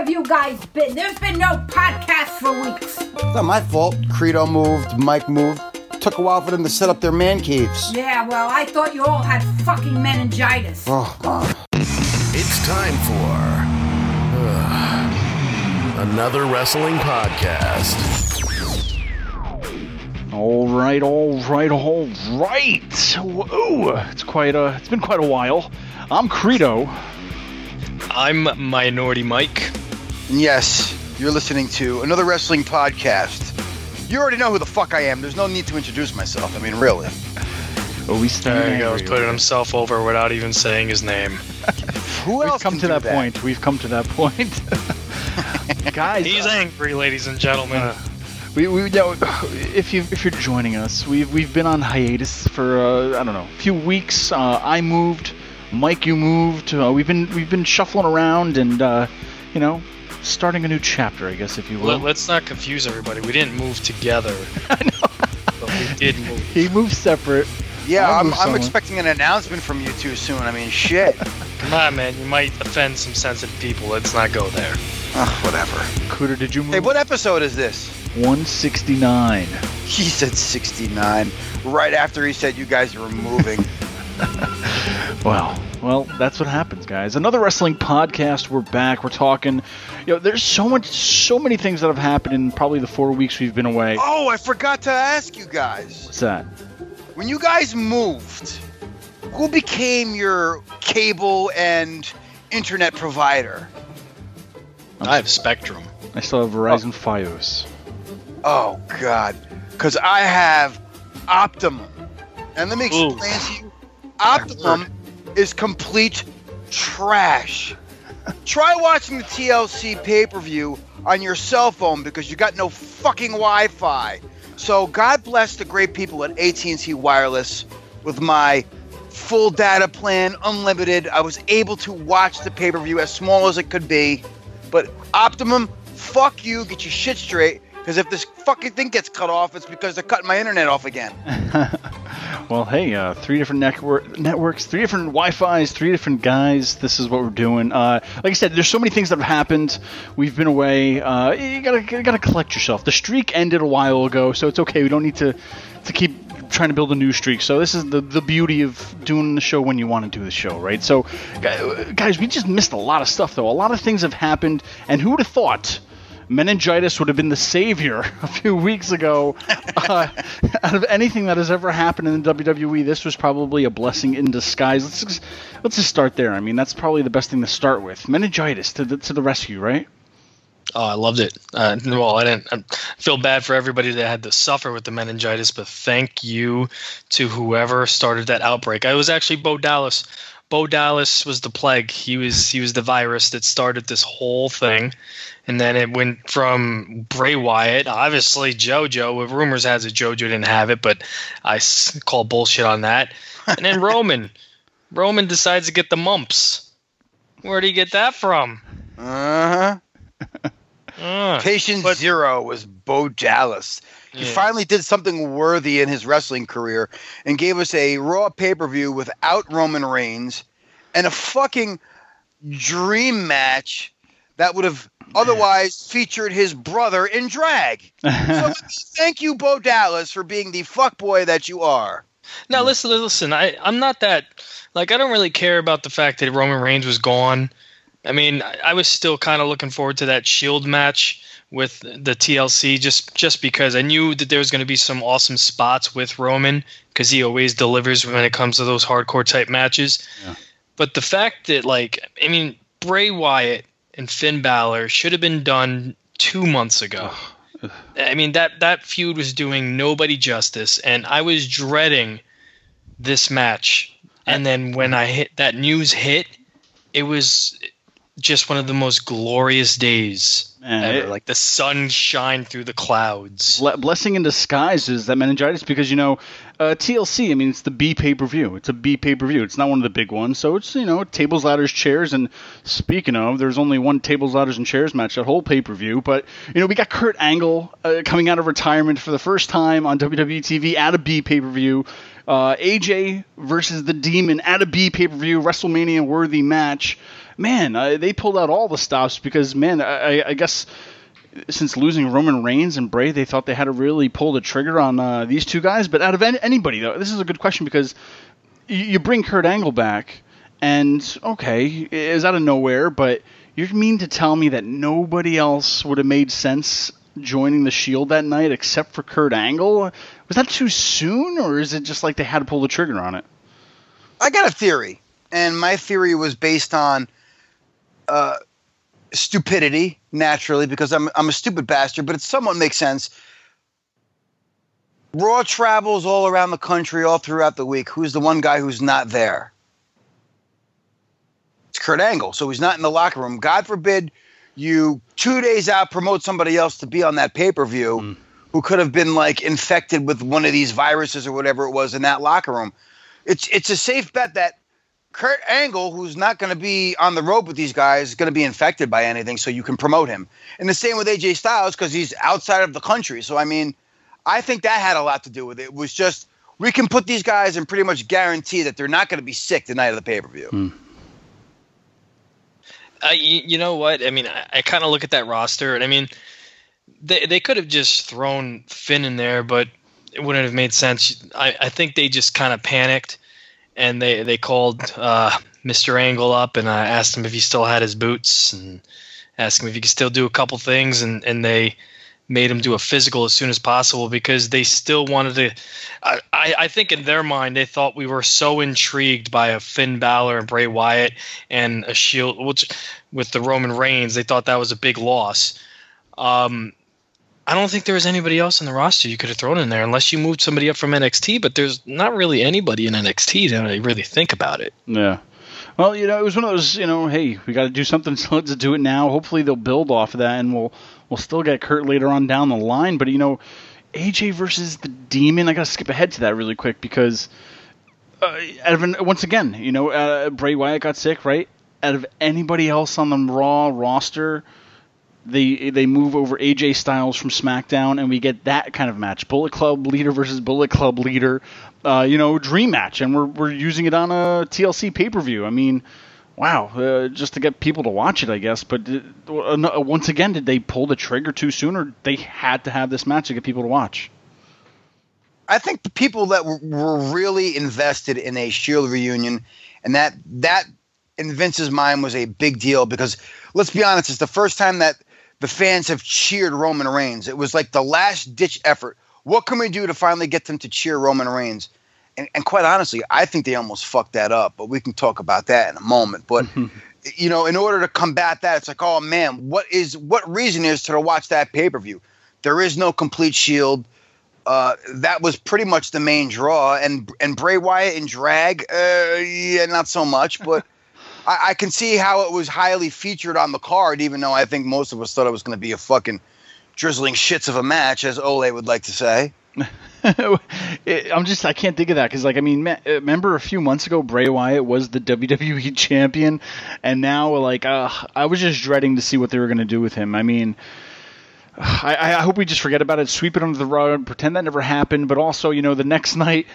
have you guys been? There's been no podcast for weeks. It's not my fault. Credo moved, Mike moved. Took a while for them to set up their man caves. Yeah, well, I thought you all had fucking meningitis. Oh, God. It's time for another wrestling podcast. All right. Ooh, it's been quite a while. I'm Credo. I'm Minority Mike. Yes, you're listening to another wrestling podcast. You already know who the fuck I am. There's no need to introduce myself. I mean, really. Oh, we stand There he goes, angry. putting himself over without even saying his name. Who else We've come can to do that point. We've come to that point. Guys, He's angry, ladies and gentlemen. we if you're joining us, we've been on hiatus for I don't know, a few weeks. I moved, Mike, you moved. We've been shuffling around and starting a new chapter, I guess, if you will. Let's not confuse everybody. We didn't move together. I know. But we did move. He moved separate. Yeah, I'll I'm move somewhere. expecting an announcement from you two soon. I mean, shit. Come on, man. You might offend some sensitive people. Let's not go there. Whatever. Cooter, did you move? Hey, what episode is this? 169. He said 69, right after he said you guys were moving. Well, that's what happens, guys. Another wrestling podcast. We're back. We're talking. There's so many things that have happened in probably the 4 weeks we've been away. Oh, I forgot to ask you guys. What's that? When you guys moved, who became your cable and internet provider? I have Spectrum. I still have Verizon Fios. Oh, God. Because I have Optimum. And let me explain to you. Optimum is complete trash. Try watching the TLC pay-per-view on your cell phone because you got no fucking Wi-Fi. So God bless the great people at AT&T Wireless. With my full data plan, unlimited, I was able to watch the pay-per-view as small as it could be. But Optimum, fuck you, get your shit straight. Because if this fucking thing gets cut off, it's because they're cutting my internet off again. Well, hey, 3 different networks, 3 different Wi-Fis, 3 different guys. This is what we're doing. Like I said, there's so many things that have happened. We've been away. You gotta collect yourself. The streak ended a while ago, so it's okay. We don't need to keep trying to build a new streak. So this is the beauty of doing the show when you want to do the show, right? So, guys, we just missed a lot of stuff, though. A lot of things have happened, and who would have thought meningitis would have been the savior a few weeks ago out of anything that has ever happened in the WWE. This was probably a blessing in disguise. Let's just start there. I mean, that's probably the best thing to start with. Meningitis to the rescue, right? Oh, I loved it. Well, I feel bad for everybody that had to suffer with the meningitis, but thank you to whoever started that outbreak. I was actually Bo Dallas. Bo Dallas was the plague. He was the virus that started this whole thing. And then it went from Bray Wyatt, obviously JoJo. Rumors has it JoJo didn't have it, but I call bullshit on that. And then Roman. Roman decides to get the mumps. Where did he get that from? Patient zero was Bo Dallas. He finally did something worthy in his wrestling career and gave us a Raw pay-per-view without Roman Reigns and a fucking dream match that would have otherwise featured his brother in drag. So thank you, Bo Dallas, for being the fuckboy that you are. Now, listen. I'm not that... I don't really care about the fact that Roman Reigns was gone. I mean, I was still kind of looking forward to that Shield match with the TLC just because I knew that there was going to be some awesome spots with Roman because he always delivers when it comes to those hardcore type matches. Yeah. But the fact that, Bray Wyatt and Finn Balor should have been done 2 months ago. I mean, that feud was doing nobody justice, and I was dreading this match. And then when that news hit, it was just one of the most glorious days ever. The sun shined through the clouds. Blessing in disguise is that meningitis because, TLC, I mean, it's the B pay-per-view. It's a B pay-per-view. It's not one of the big ones. So it's, tables, ladders, chairs. And speaking of, there's only one tables, ladders, and chairs match that whole pay-per-view. But, we got Kurt Angle coming out of retirement for the first time on WWE TV at a B pay-per-view. AJ versus the Demon at a B pay-per-view, WrestleMania worthy match. Man, they pulled out all the stops because, man, I guess since losing Roman Reigns and Bray, they thought they had to really pull the trigger on these two guys. But out of anybody, though, this is a good question because you bring Kurt Angle back, and okay, is out of nowhere, but you mean to tell me that nobody else would have made sense joining the Shield that night except for Kurt Angle? Was that too soon, or is it just like they had to pull the trigger on it? I got a theory, and my theory was based on stupidity, naturally, because I'm a stupid bastard, but it somewhat makes sense. Raw travels all around the country, all throughout the week. Who's the one guy who's not there? It's Kurt Angle, so he's not in the locker room. God forbid you 2 days out promote somebody else to be on that pay-per-view who could have been like infected with one of these viruses or whatever it was in that locker room. It's a safe bet that Kurt Angle, who's not going to be on the road with these guys, is going to be infected by anything, so you can promote him. And the same with AJ Styles because he's outside of the country. So, I mean, I think that had a lot to do with it. It was just, we can put these guys and pretty much guarantee that they're not going to be sick the night of the pay-per-view. You know what? I mean, I kind of look at that roster, and I mean, they could have just thrown Finn in there, but it wouldn't have made sense. I think they just kind of panicked. And they called Mr. Angle up and asked him if he still had his boots and asked him if he could still do a couple things. And they made him do a physical as soon as possible because they still wanted to I think in their mind they thought we were so intrigued by a Finn Balor and Bray Wyatt and a Shield, which with the Roman Reigns, they thought that was a big loss. I don't think there was anybody else in the roster you could have thrown in there unless you moved somebody up from NXT, but there's not really anybody in NXT to really think about it. Yeah. Well, it was one of those, hey, we got to do something, so let's do it now. Hopefully they'll build off of that, and we'll still get Kurt later on down the line. But, AJ versus the Demon, I got to skip ahead to that really quick because, once again, Bray Wyatt got sick, right? Out of anybody else on the Raw roster, They move over AJ Styles from SmackDown, and we get that kind of match. Bullet Club leader versus Bullet Club leader, dream match. And we're using it on a TLC pay-per-view. I mean, wow, just to get people to watch it, I guess. But once again, did they pull the trigger too soon, or they had to have this match to get people to watch? I think the people that were really invested in a Shield reunion, and that in Vince's mind was a big deal because, let's be honest, it's the first time that the fans have cheered Roman Reigns. It was like the last-ditch effort. What can we do to finally get them to cheer Roman Reigns? And quite honestly, I think they almost fucked that up, but we can talk about that in a moment. But, in order to combat that, it's like, oh, man, what reason is to watch that pay-per-view? There is no complete Shield. That was pretty much the main draw. And Bray Wyatt in drag, yeah, not so much, but I can see how it was highly featured on the card, even though I think most of us thought it was going to be a fucking drizzling shits of a match, as Ole would like to say. I can't think of that because, remember a few months ago, Bray Wyatt was the WWE champion, and now, I was just dreading to see what they were going to do with him. I mean, I hope we just forget about it, sweep it under the rug, pretend that never happened. But also, the next night,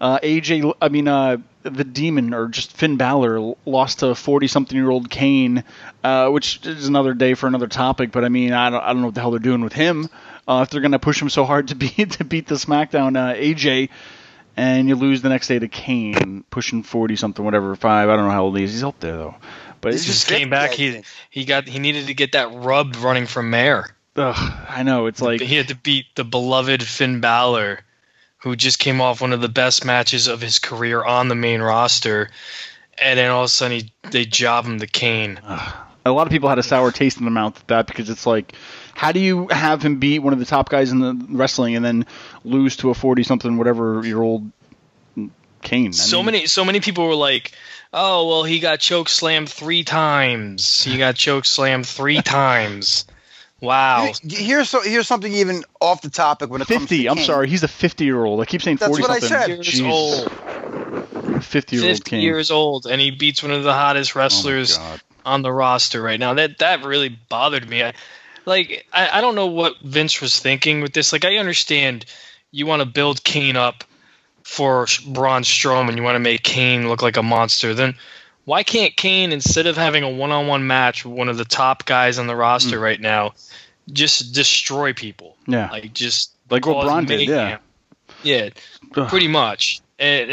the Demon, or just Finn Balor, lost to 40-something-year-old Kane, which is another day for another topic. But I don't know what the hell they're doing with him. If they're gonna push him so hard to beat the SmackDown AJ, and you lose the next day to Kane, pushing 40-something, whatever, 5. I don't know how old he is. He's up there though. But he just came back. He needed to get that rub running from Mayor. I know, it's like he had to beat the beloved Finn Balor, who just came off one of the best matches of his career on the main roster, and then all of a sudden they job him to Kane. A lot of people had a sour taste in their mouth with that because it's like, how do you have him beat one of the top guys in the wrestling and then lose to a 40-something whatever year old Kane? So many people were like, oh well, he got choke slammed 3 times. He got choke slammed 3 times. Wow. Here's something even off the topic when it 50, comes to Kane. I'm sorry, he's a 50-year-old. I keep saying 40-something. That's what I said. Years old. 50-year-old Kane. 50 years old, and he beats one of the hottest wrestlers on the roster right now. That really bothered me. I don't know what Vince was thinking with this. I understand you want to build Kane up for Braun Strowman, you want to make Kane look like a monster, then why can't Kane, instead of having a one-on-one match with one of the top guys on the roster right now, just destroy people? Yeah. Like what Braun did, yeah. Yeah, pretty much. And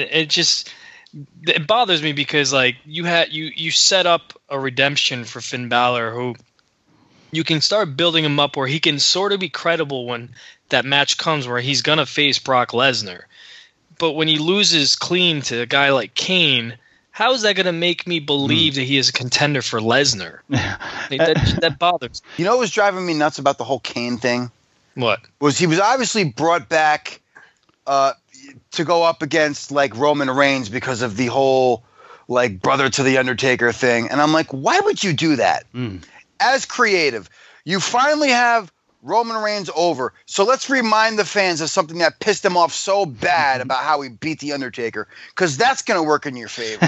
it bothers me because like you set up a redemption for Finn Balor, who you can start building him up where he can sort of be credible when that match comes where he's gonna face Brock Lesnar. But when he loses clean to a guy like Kane, how is that going to make me believe that he is a contender for Lesnar? That bothers me. You know what was driving me nuts about the whole Kane thing? What? Was he was obviously brought back to go up against like Roman Reigns because of the whole like brother to the Undertaker thing. And I'm like, why would you do that? As creative, you finally have Roman Reigns over. So let's remind the fans of something that pissed him off so bad about how he beat the Undertaker, because that's going to work in your favor.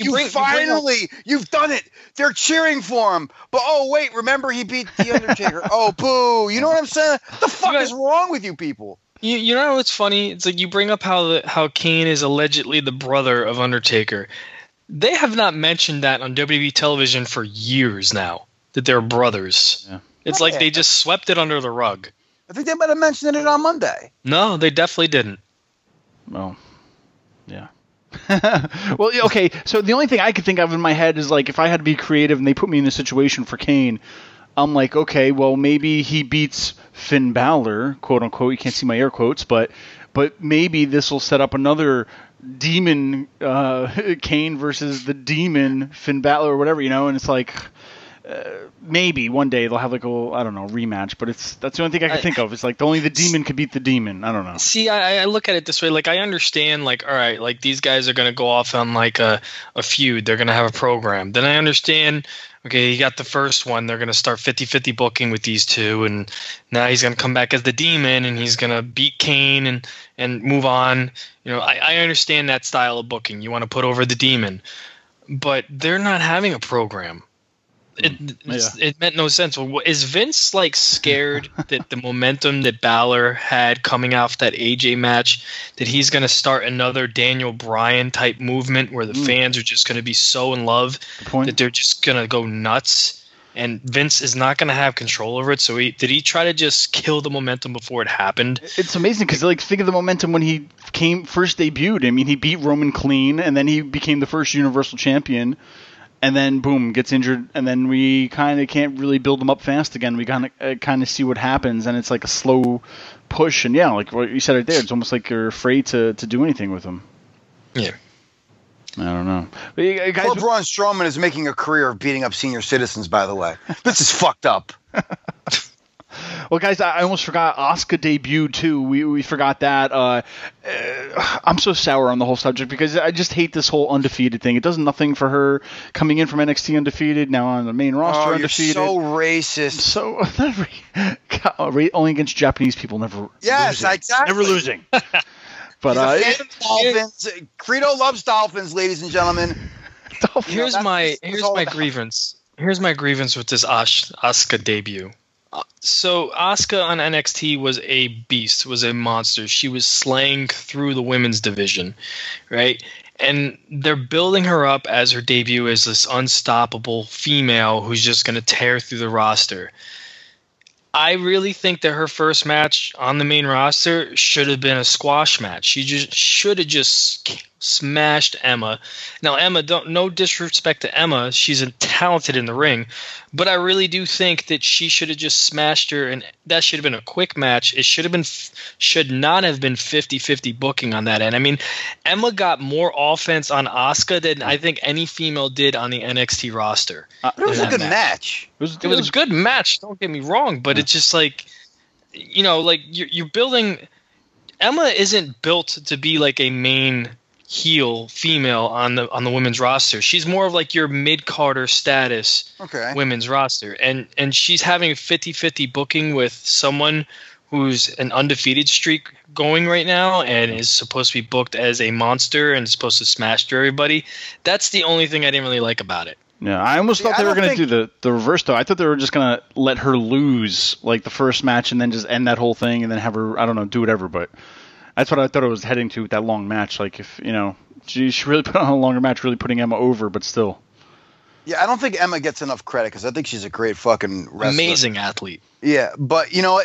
You've done it. They're cheering for him. But oh wait, remember he beat the Undertaker. Oh boo! You know what I'm saying? The fuck is wrong with you people? You know what's funny? It's like you bring up how Kane is allegedly the brother of Undertaker. They have not mentioned that on WWE television for years now, that they're brothers. Yeah. It's like they just swept it under the rug. I think they might have mentioned it on Monday. No, they definitely didn't. Well, yeah. Well, okay, so the only thing I could think of in my head is like if I had to be creative and they put me in a situation for Kane, I'm like, okay, well maybe he beats Finn Balor, quote unquote. You can't see my air quotes, but maybe this will set up another demon Kane versus the demon Finn Balor or whatever, you know, and it's like maybe one day they'll have like a rematch, but that's the only thing I can think of. It's like only the demon could beat the demon. I don't know. See, I look at it this way. Like I understand, like all right, like these guys are gonna go off on like a feud. They're gonna have a program. Then I understand. Okay, you got the first one. They're gonna start 50-50 booking with these two, and now he's gonna come back as the demon, and he's gonna beat Kane and move on. You know, I understand that style of booking. You want to put over the demon, but they're not having a program. It meant no sense. Is Vince like scared that the momentum that Balor had coming off that AJ match, that he's going to start another Daniel Bryan type movement where the fans are just going to be so in love that they're just going to go nuts, and Vince is not going to have control over it? So did he try to just kill the momentum before it happened? It's amazing because like think of the momentum when he first debuted. I mean, he beat Roman clean, and then he became the first Universal Champion. And then, boom, gets injured, and then we kind of can't really build him up fast again. We kind of see what happens, and it's like a slow push. And yeah, like what you said right there, it's almost like you're afraid to do anything with him. Yeah. I don't know. But poor Braun Strowman is making a career of beating up senior citizens, by the way. This is fucked up. Well, guys, I almost forgot Asuka debuted too. We forgot that. I'm so sour on the whole subject because I just hate this whole undefeated thing. It does nothing for her coming in from NXT undefeated, now on the main roster undefeated. You're so racist. So only against Japanese people, never. Yes, losing. Exactly. Never losing. But Dolphins. Credo loves Dolphins, ladies and gentlemen. Here's my grievance. Here's my grievance with this Asuka debut. So Asuka on NXT was a beast, was a monster. She was slaying through the women's division, right? And they're building her up as her debut as this unstoppable female who's just going to tear through the roster. I really think that her first match on the main roster should have been a squash match. She just should have just smashed Emma. Now, Emma, no disrespect to Emma, she's talented in the ring, but I really do think that she should have just smashed her, and that should have been a quick match. It should not have been 50-50 booking on that end. I mean, Emma got more offense on Asuka than I think any female did on the NXT roster. It was a good match. It was a good match, don't get me wrong, but it's just like, you know, like you're building. Emma isn't built to be like a main heel female on the women's roster. She's more of like your mid-Carter status women's roster, and she's having a 50-50 booking with someone who's an undefeated streak going right now and is supposed to be booked as a monster and is supposed to smash through everybody. That's the only thing I didn't really like about it. Yeah, I almost thought they were going to do the reverse, though. I thought they were just going to let her lose like the first match and then just end that whole thing and then have her, I don't know, do whatever. But That's what I thought it was heading to with that long match. Like, if, she really put on a longer match, really putting Emma over, but still. Yeah, I don't think Emma gets enough credit because I think she's a great fucking wrestler. Amazing athlete. Yeah, but,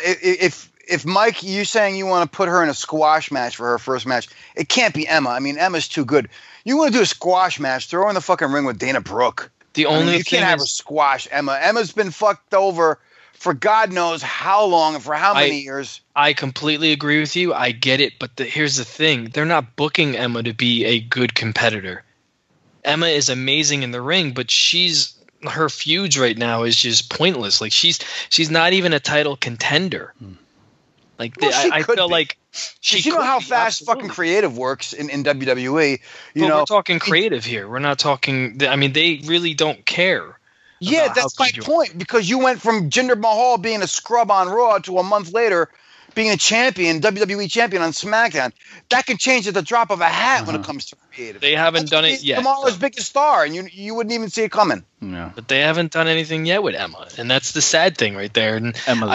if Mike, you saying you want to put her in a squash match for her first match, it can't be Emma. I mean, Emma's too good. You want to do a squash match, throw her in the fucking ring with Dana Brooke. The only thing you can't have her squash Emma. Emma's been fucked over for God knows how long and for how many years. I completely agree with you. I get it, but here's the thing. They're not booking Emma to be a good competitor. Emma is amazing in the ring, but her feuds right now is just pointless. Like, she's not even a title contender. Like, I feel like you know how fast fucking creative works in WWE. We're talking creative here. We're not talking. I mean, they really don't care. Yeah, that's my point. Because you went from Jinder Mahal being a scrub on Raw to a month later being a champion, WWE champion on SmackDown. That can change at the drop of a hat when it comes to creative. They haven't done it yet. Kamala's biggest star, and you wouldn't even see it coming. Yeah. But they haven't done anything yet with Emma, and that's the sad thing right there. And Emmalina.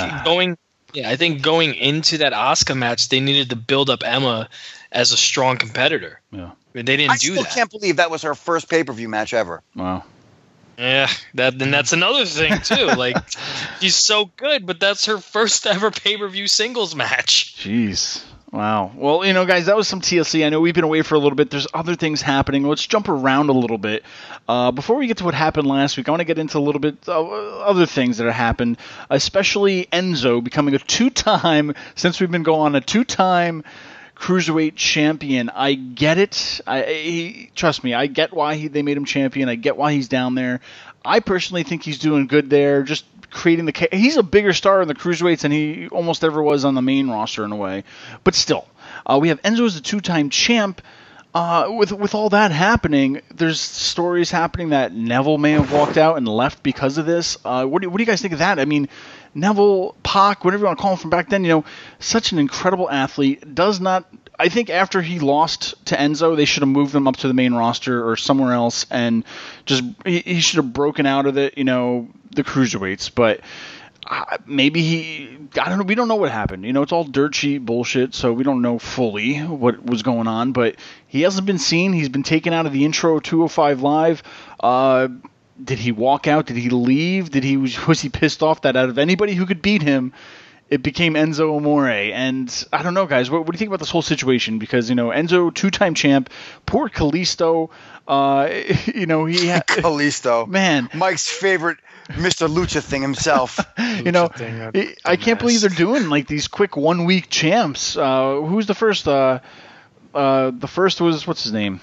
I think going into that Asuka match, they needed to build up Emma as a strong competitor. Yeah. They didn't do that. I still can't believe that was her first pay-per-view match ever. Wow. Yeah, that's another thing too. Like, she's so good, but that's her first ever pay-per-view singles match. Jeez. Wow. Well, guys, that was some TLC. I know we've been away for a little bit. There's other things happening. Let's jump around a little bit. Before we get to what happened last week, I want to get into a little bit other things that have happened, especially Enzo becoming since we've been going, a two-time Cruiserweight champion. I get it. Trust me, I get why they made him champion. I get why he's down there. I personally think he's doing good there, just creating he's a bigger star in the Cruiserweights than he almost ever was on the main roster in a way. But still, we have Enzo as a two-time champ. With all that happening, there's stories happening that Neville may have walked out and left because of this. What do you guys think of that? I mean, Neville, Pac, whatever you want to call him from back then, such an incredible athlete. I think after he lost to Enzo, they should have moved him up to the main roster or somewhere else, and just he should have broken out of the Cruiserweights. But maybe I don't know. We don't know what happened. It's all dirt sheet bullshit, so we don't know fully what was going on. But he hasn't been seen. He's been taken out of the intro of 205 Live. Did he walk out? Did he leave? Was he pissed off that out of anybody who could beat him, it became Enzo Amore? And I don't know, guys. What do you think about this whole situation? Because Enzo, two-time champ, poor Kalisto. He had Kalisto, man, Mike's favorite Mr. Lucha thing himself. I can't believe they're doing like these quick 1 week champs. Who's the first? The first was, what's his name?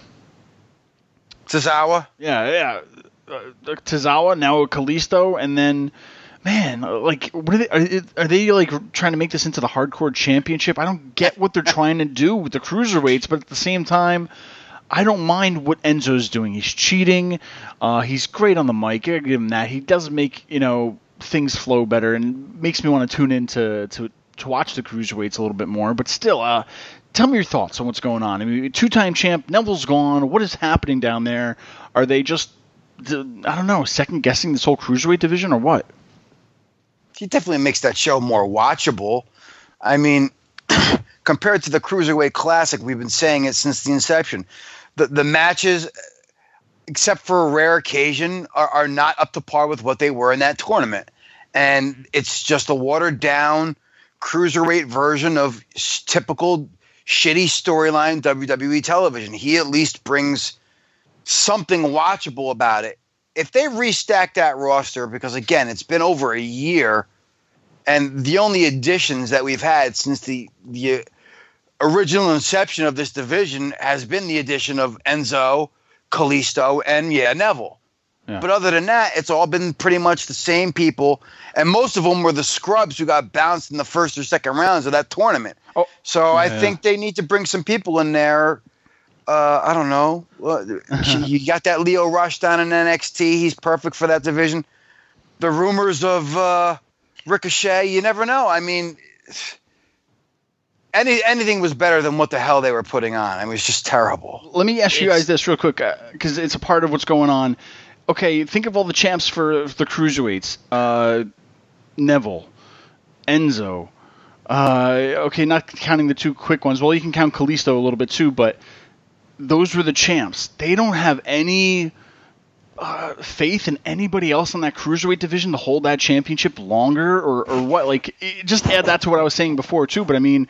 Tozawa. Yeah. Tozawa, now Kalisto, and then, man, like, what are they like trying to make this into the Hardcore Championship? I don't get what they're trying to do with the Cruiserweights, but at the same time, I don't mind what Enzo's doing. He's cheating. He's great on the mic. I give him that. He does make things flow better and makes me want to tune in to watch the Cruiserweights a little bit more. But still, tell me your thoughts on what's going on. I mean, two-time champ, Neville's gone. What is happening down there? Are they just, I don't know, second-guessing this whole Cruiserweight division or what? He definitely makes that show more watchable. I mean, compared to the Cruiserweight Classic, we've been saying it since the inception. The matches, except for a rare occasion, are not up to par with what they were in that tournament. And it's just a watered-down Cruiserweight version of typical shitty storyline WWE television. He at least brings something watchable about it. If they restack that roster, because again, it's been over a year, and the only additions that we've had since the original inception of this division has been the addition of Enzo, Kalisto, and Neville. Yeah. But other than that, it's all been pretty much the same people, and most of them were the scrubs who got bounced in the first or second rounds of that tournament. Oh, so yeah. I think they need to bring some people in there. I don't know. You got that Lio Rush down in NXT. He's perfect for that division. The rumors of Ricochet, you never know. I mean, anything was better than what the hell they were putting on. I mean, it was just terrible. Let me ask you guys this real quick, because it's a part of what's going on. Okay, think of all the champs for the Cruiserweights. Neville, Enzo, Okay, not counting the two quick ones. Well, you can count Kalisto a little bit too, but those were the champs. They don't have any faith in anybody else on that cruiserweight division to hold that championship longer, or what? Like, just add that to what I was saying before too. But I mean,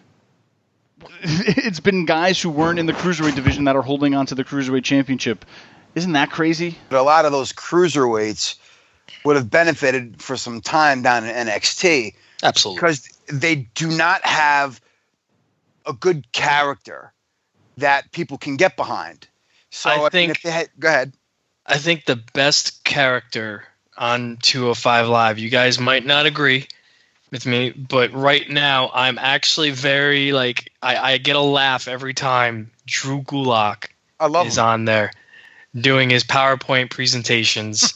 it's been guys who weren't in the cruiserweight division that are holding on to the cruiserweight championship. Isn't that crazy? But a lot of those cruiserweights would have benefited for some time down in NXT. Absolutely. Because they do not have a good character that people can get behind. So I think, if they had, go ahead. I think the best character on 205 Live, you guys might not agree with me, but right now I'm actually very, like, I get a laugh every time Drew Gulak is on there doing his PowerPoint presentations.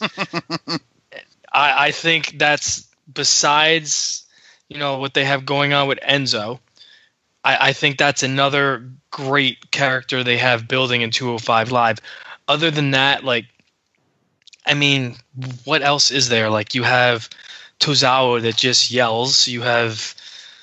I think that's, besides, you know, what they have going on with Enzo, I think that's another great character they have building in 205 Live. Other than that, like, I mean, what else is there? Like, you have Tozawa that just yells. You have,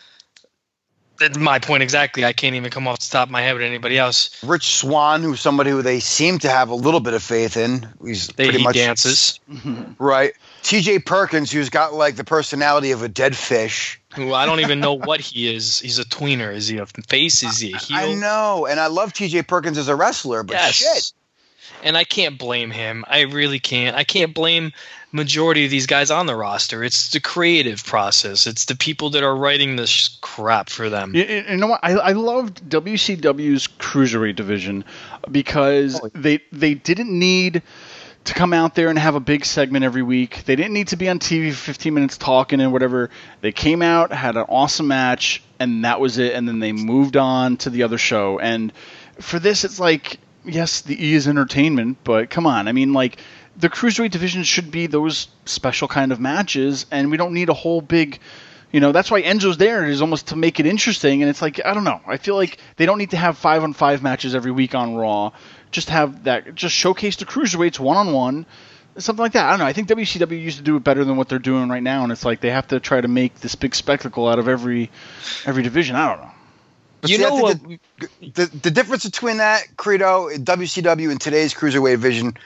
that's my point exactly. I can't even come off the top of my head with anybody else. Rich Swann, who's somebody who they seem to have a little bit of faith in. He dances. Right. TJ Perkins, who's got like the personality of a dead fish. Who I don't even know what he is. He's a tweener. Is he a face? Is he a heel? I know, and I love TJ Perkins as a wrestler, but shit. And I can't blame him. I really can't. I can't blame majority of these guys on the roster. It's the creative process. It's the people that are writing this crap for them. You know what? I loved WCW's Cruiserweight division because they didn't need to come out there and have a big segment every week. They didn't need to be on TV for 15 minutes talking and whatever. They came out, had an awesome match, and that was it. And then they moved on to the other show. And for this, it's like, yes, the E is entertainment, but come on. I mean, like, the Cruiserweight division should be those special kind of matches, and we don't need a whole big, you know, that's why Enzo's there, is almost to make it interesting. And it's like, I don't know. I feel like they don't need to have 5-on-5 matches every week on Raw. Just have that, just showcase the Cruiserweights one-on-one, something like that. I don't know. I think WCW used to do it better than what they're doing right now, and it's like they have to try to make this big spectacle out of every division. I don't know. But you know what? The difference between that, Credo, WCW and today's Cruiserweight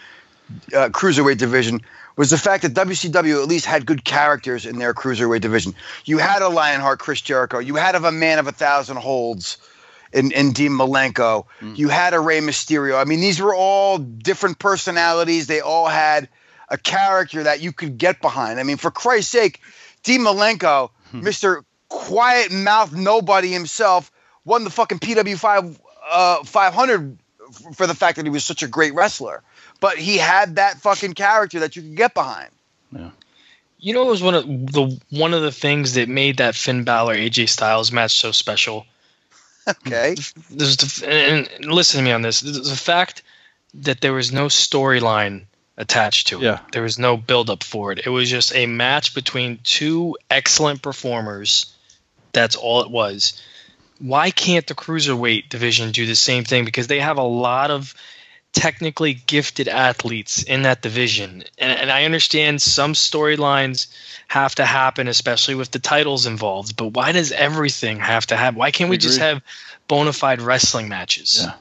division was the fact that WCW at least had good characters in their Cruiserweight division. You had a Lionheart, Chris Jericho. You had a man of 1,000 holds in Dean Malenko. You had a Rey Mysterio. I mean, these were all different personalities. They all had a character that you could get behind. I mean, for Christ's sake, Dean Malenko, Mr. Quiet Mouth Nobody himself, won the fucking PW5 500 for the fact that he was such a great wrestler. But he had that fucking character that you could get behind. Yeah. You know, it was one of the things that made that Finn Balor AJ Styles match so special. Okay. And listen to me on this. The fact that there was no storyline attached to it. Yeah. There was no build-up for it. It was just a match between two excellent performers. That's all it was. Why can't the Cruiserweight division do the same thing? Because they have a lot of technically gifted athletes in that division. And I understand some storylines have to happen, especially with the titles involved. But why does everything have to happen? Why can't we just have bona fide wrestling matches? Yeah.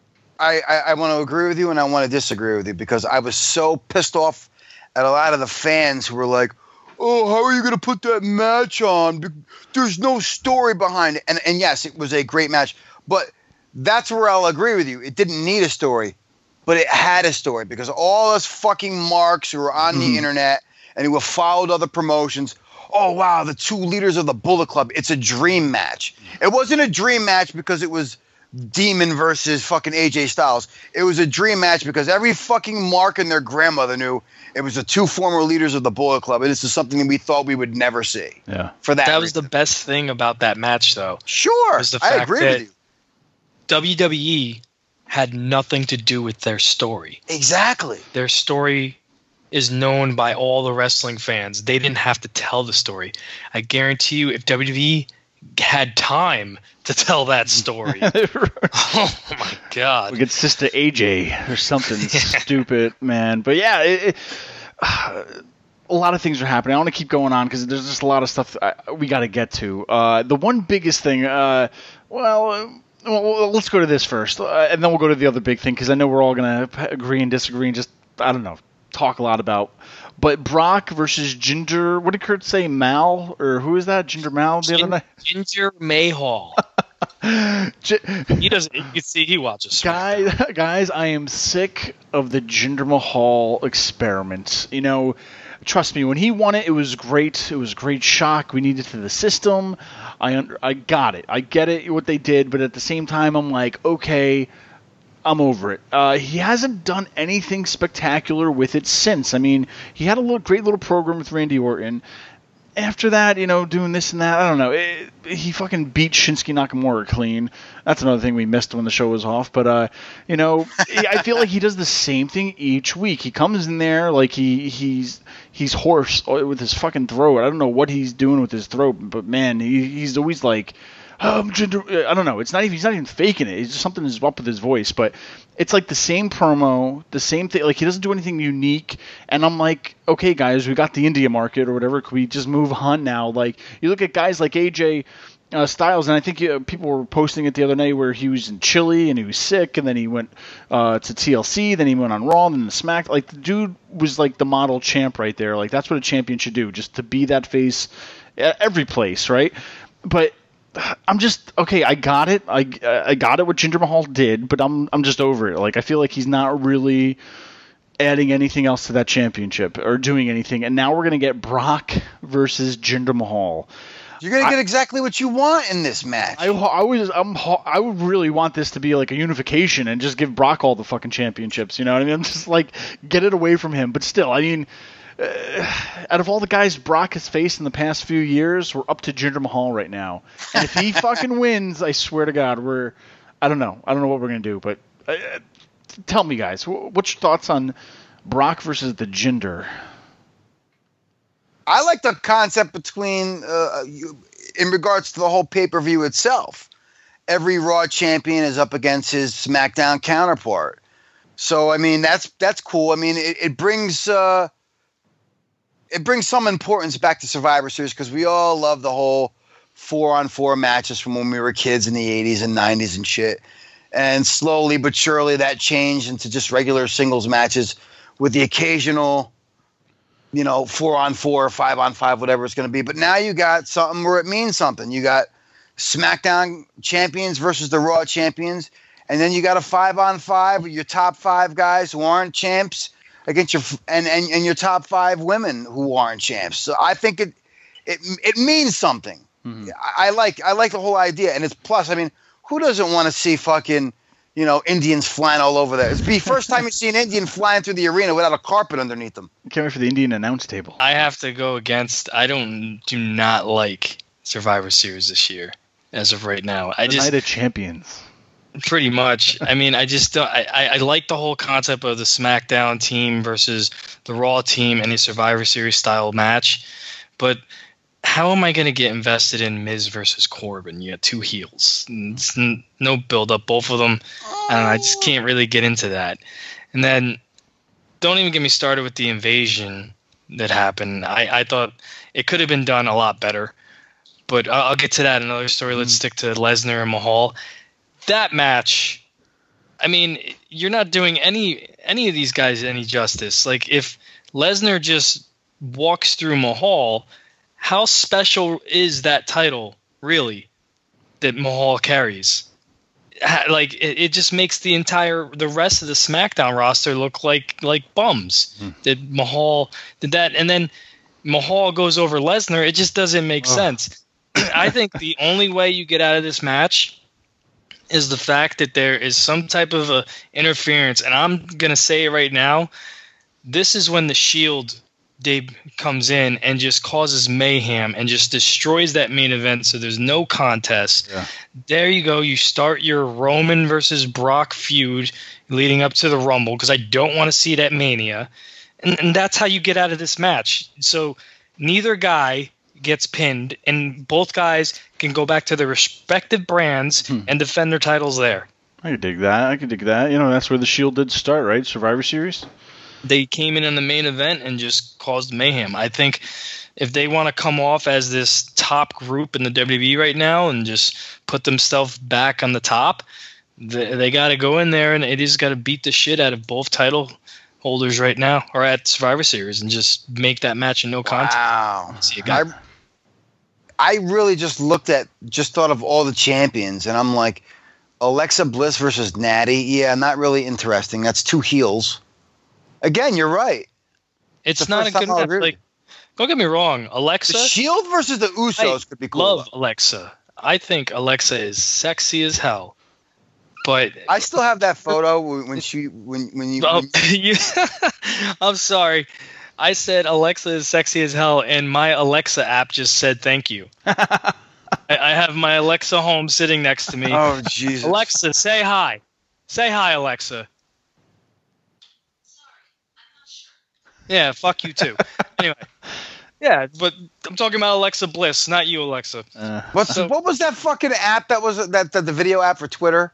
I want to agree with you and I want to disagree with you because I was so pissed off at a lot of the fans who were like, oh, how are you going to put that match on? There's no story behind it. And yes, it was a great match. But that's where I'll agree with you. It didn't need a story, but it had a story because all us fucking marks who were on the internet and who have followed other promotions, oh, wow, the two leaders of the Bullet Club, it's a dream match. It wasn't a dream match because it was Demon versus fucking AJ Styles. It was a dream match because every fucking mark and their grandmother knew it was the two former leaders of the Bullet Club, and this is something that we thought we would never see. Yeah. For that was the best thing about that match, though. Sure, was the I fact agree that with you. WWE had nothing to do with their story. Exactly. Their story is known by all the wrestling fans. They didn't have to tell the story. I guarantee you, if WWE had time to tell that story. Oh my God. We get Sister AJ or something stupid, man. But yeah, a lot of things are happening. I want to keep going on because there's just a lot of stuff we got to get to. The one biggest thing, well, let's go to this first, and then we'll go to the other big thing because I know we're all going to agree and disagree and just, I don't know, talk a lot about. But Brock versus Jinder, what did Kurt say, Mal? Or who is that? Jinder Mal the other night? Jinder Mahal. He doesn't. You can see he watches. Guys, I am sick of the Jinder Mahal experiment. You know, trust me, when he won it, it was great. It was a great shock. We needed to the system. I got it. I get it, what they did. But at the same time, I'm like, okay, I'm over it. He hasn't done anything spectacular with it since. I mean, he had a great little program with Randy Orton. After that, you know, doing this and that, I don't know. He fucking beat Shinsuke Nakamura clean. That's another thing we missed when the show was off. But, you know, I feel like he does the same thing each week. He comes in there like he's hoarse with his fucking throat. I don't know what he's doing with his throat, but, man, he's always like, I don't know. He's not even faking it. It's just something is up with his voice. But it's like the same promo, the same thing. Like, he doesn't do anything unique. And I'm like, okay, guys, we got the India market or whatever. Could we just move on now? Like, you look at guys like AJ Styles, and I think people were posting it the other night where he was in Chile and he was sick, and then he went to TLC, then he went on Raw, and then the Smack. Like, the dude was like the model champ right there. Like, that's what a champion should do, just to be that face at every place, right? But I'm just okay. I got it. I got it. What Jinder Mahal did, but I'm just over it. Like, I feel like he's not really adding anything else to that championship or doing anything. And now we're gonna get Brock versus Jinder Mahal. You're gonna get exactly what you want in this match. I would really want this to be like a unification and just give Brock all the fucking championships. You know what I mean? I'm just like, get it away from him. But still, I mean. Out of all the guys Brock has faced in the past few years, we're up to Jinder Mahal right now. And if he fucking wins, I swear to God, I don't know what we're going to do. But tell me, guys, what's your thoughts on Brock versus the Jinder? I like the concept between, in regards to the whole pay-per-view itself. Every Raw champion is up against his SmackDown counterpart. So, I mean, that's cool. I mean, it brings... It brings some importance back to Survivor Series because we all love the whole 4-on-4 matches from when we were kids in the 80s and 90s and shit. And slowly but surely that changed into just regular singles matches with the occasional, you know, 4-on-4, 5-on-5, whatever it's going to be. But now you got something where it means something. You got SmackDown champions versus the Raw champions. And then you got a 5-on-5 with your top 5 guys who aren't champs against your and your top 5 women who aren't champs. So I think it means something. Mm-hmm. I like the whole idea, and it's plus. I mean, who doesn't want to see fucking, you know, Indians flying all over there? It's the first time you see an Indian flying through the arena without a carpet underneath them. Can't wait for the Indian announce table. I have to go against. I do not like Survivor Series this year as of right now. The Night of Champions. Pretty much. I mean, I just don't. I like the whole concept of the SmackDown team versus the Raw team in a Survivor Series style match, but how am I going to get invested in Miz versus Corbin? You got 2 heels, it's no build up, both of them, and I just can't really get into that. And then, don't even get me started with the invasion that happened. I thought it could have been done a lot better, but I'll get to that in another story. Let's stick to Lesnar and Mahal. That match, I mean, you're not doing any of these guys any justice. Like, if Lesnar just walks through Mahal, how special is that title, really, that Mahal carries? Like, it just makes the rest of the SmackDown roster look like bums. That Mahal did that, and then Mahal goes over Lesnar. It just doesn't make sense. I think the only way you get out of this match is the fact that there is some type of interference. And I'm going to say it right now, this is when the Shield comes in and just causes mayhem and just destroys that main event so there's no contest. Yeah. There you go. You start your Roman versus Brock feud leading up to the Rumble because I don't want to see that Mania. And that's how you get out of this match. So neither guy gets pinned, and both guys can go back to their respective brands and defend their titles there. I could dig that. You know, that's where the Shield did start, right? Survivor Series. they came in the main event and just caused mayhem. I think if they want to come off as this top group in the WWE right now and just put themselves back on the top, they got to go in there and Eddie's got to beat the shit out of both title holders right now, or at Survivor Series, and just make that match a no contest. Wow. I really just thought of all the champions, and I'm like, Alexa Bliss versus Natty. Yeah, not really interesting. That's two heels. Again, you're right. It's not a good match. Like, don't get me wrong, Alexa. The Shield versus the Usos could be cool. I love Alexa. I think Alexa is sexy as hell. But I still have that photo when you. I'm sorry. I said Alexa is sexy as hell, and my Alexa app just said thank you. I have my Alexa home sitting next to me. Oh, Jesus. Alexa, say hi. Say hi, Alexa. Sorry, I'm not sure. Yeah, fuck you too. Anyway. Yeah, but I'm talking about Alexa Bliss, not you, Alexa. What was that fucking app that was the video app for Twitter?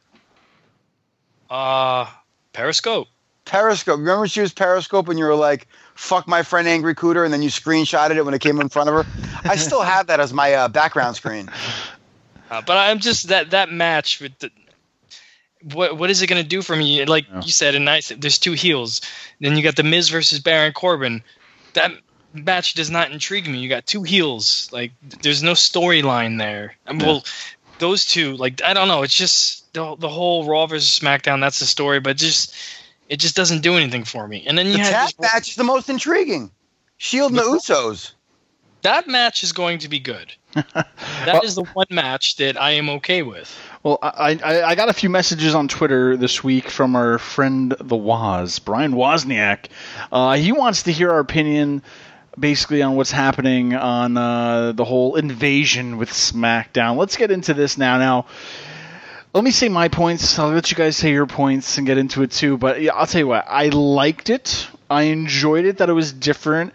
Periscope. Periscope. Remember when she was Periscope and you were like, fuck my friend Angry Cooter, and then you screenshotted it when it came in front of her? I still have that as my background screen. But I'm just that match with the, what is it going to do for me? Like you said, there's two heels. Then you got the Miz versus Baron Corbin. That match does not intrigue me. You got two heels. Like, there's no storyline there. Well, those two, like, I don't know. It's just the whole Raw versus SmackDown. That's the story, but it just doesn't do anything for me. And then the tag match is the most intriguing. Shield and the Usos. That match is going to be good. That is the one match that I am okay with. Well, I got a few messages on Twitter this week from our friend the Woz, Brian Wozniak. He wants to hear our opinion basically on what's happening on the whole invasion with SmackDown. Let's get into this now. Now, let me say my points. I'll let you guys say your points and get into it too. But yeah, I'll tell you what. I liked it. I enjoyed it, that it was different.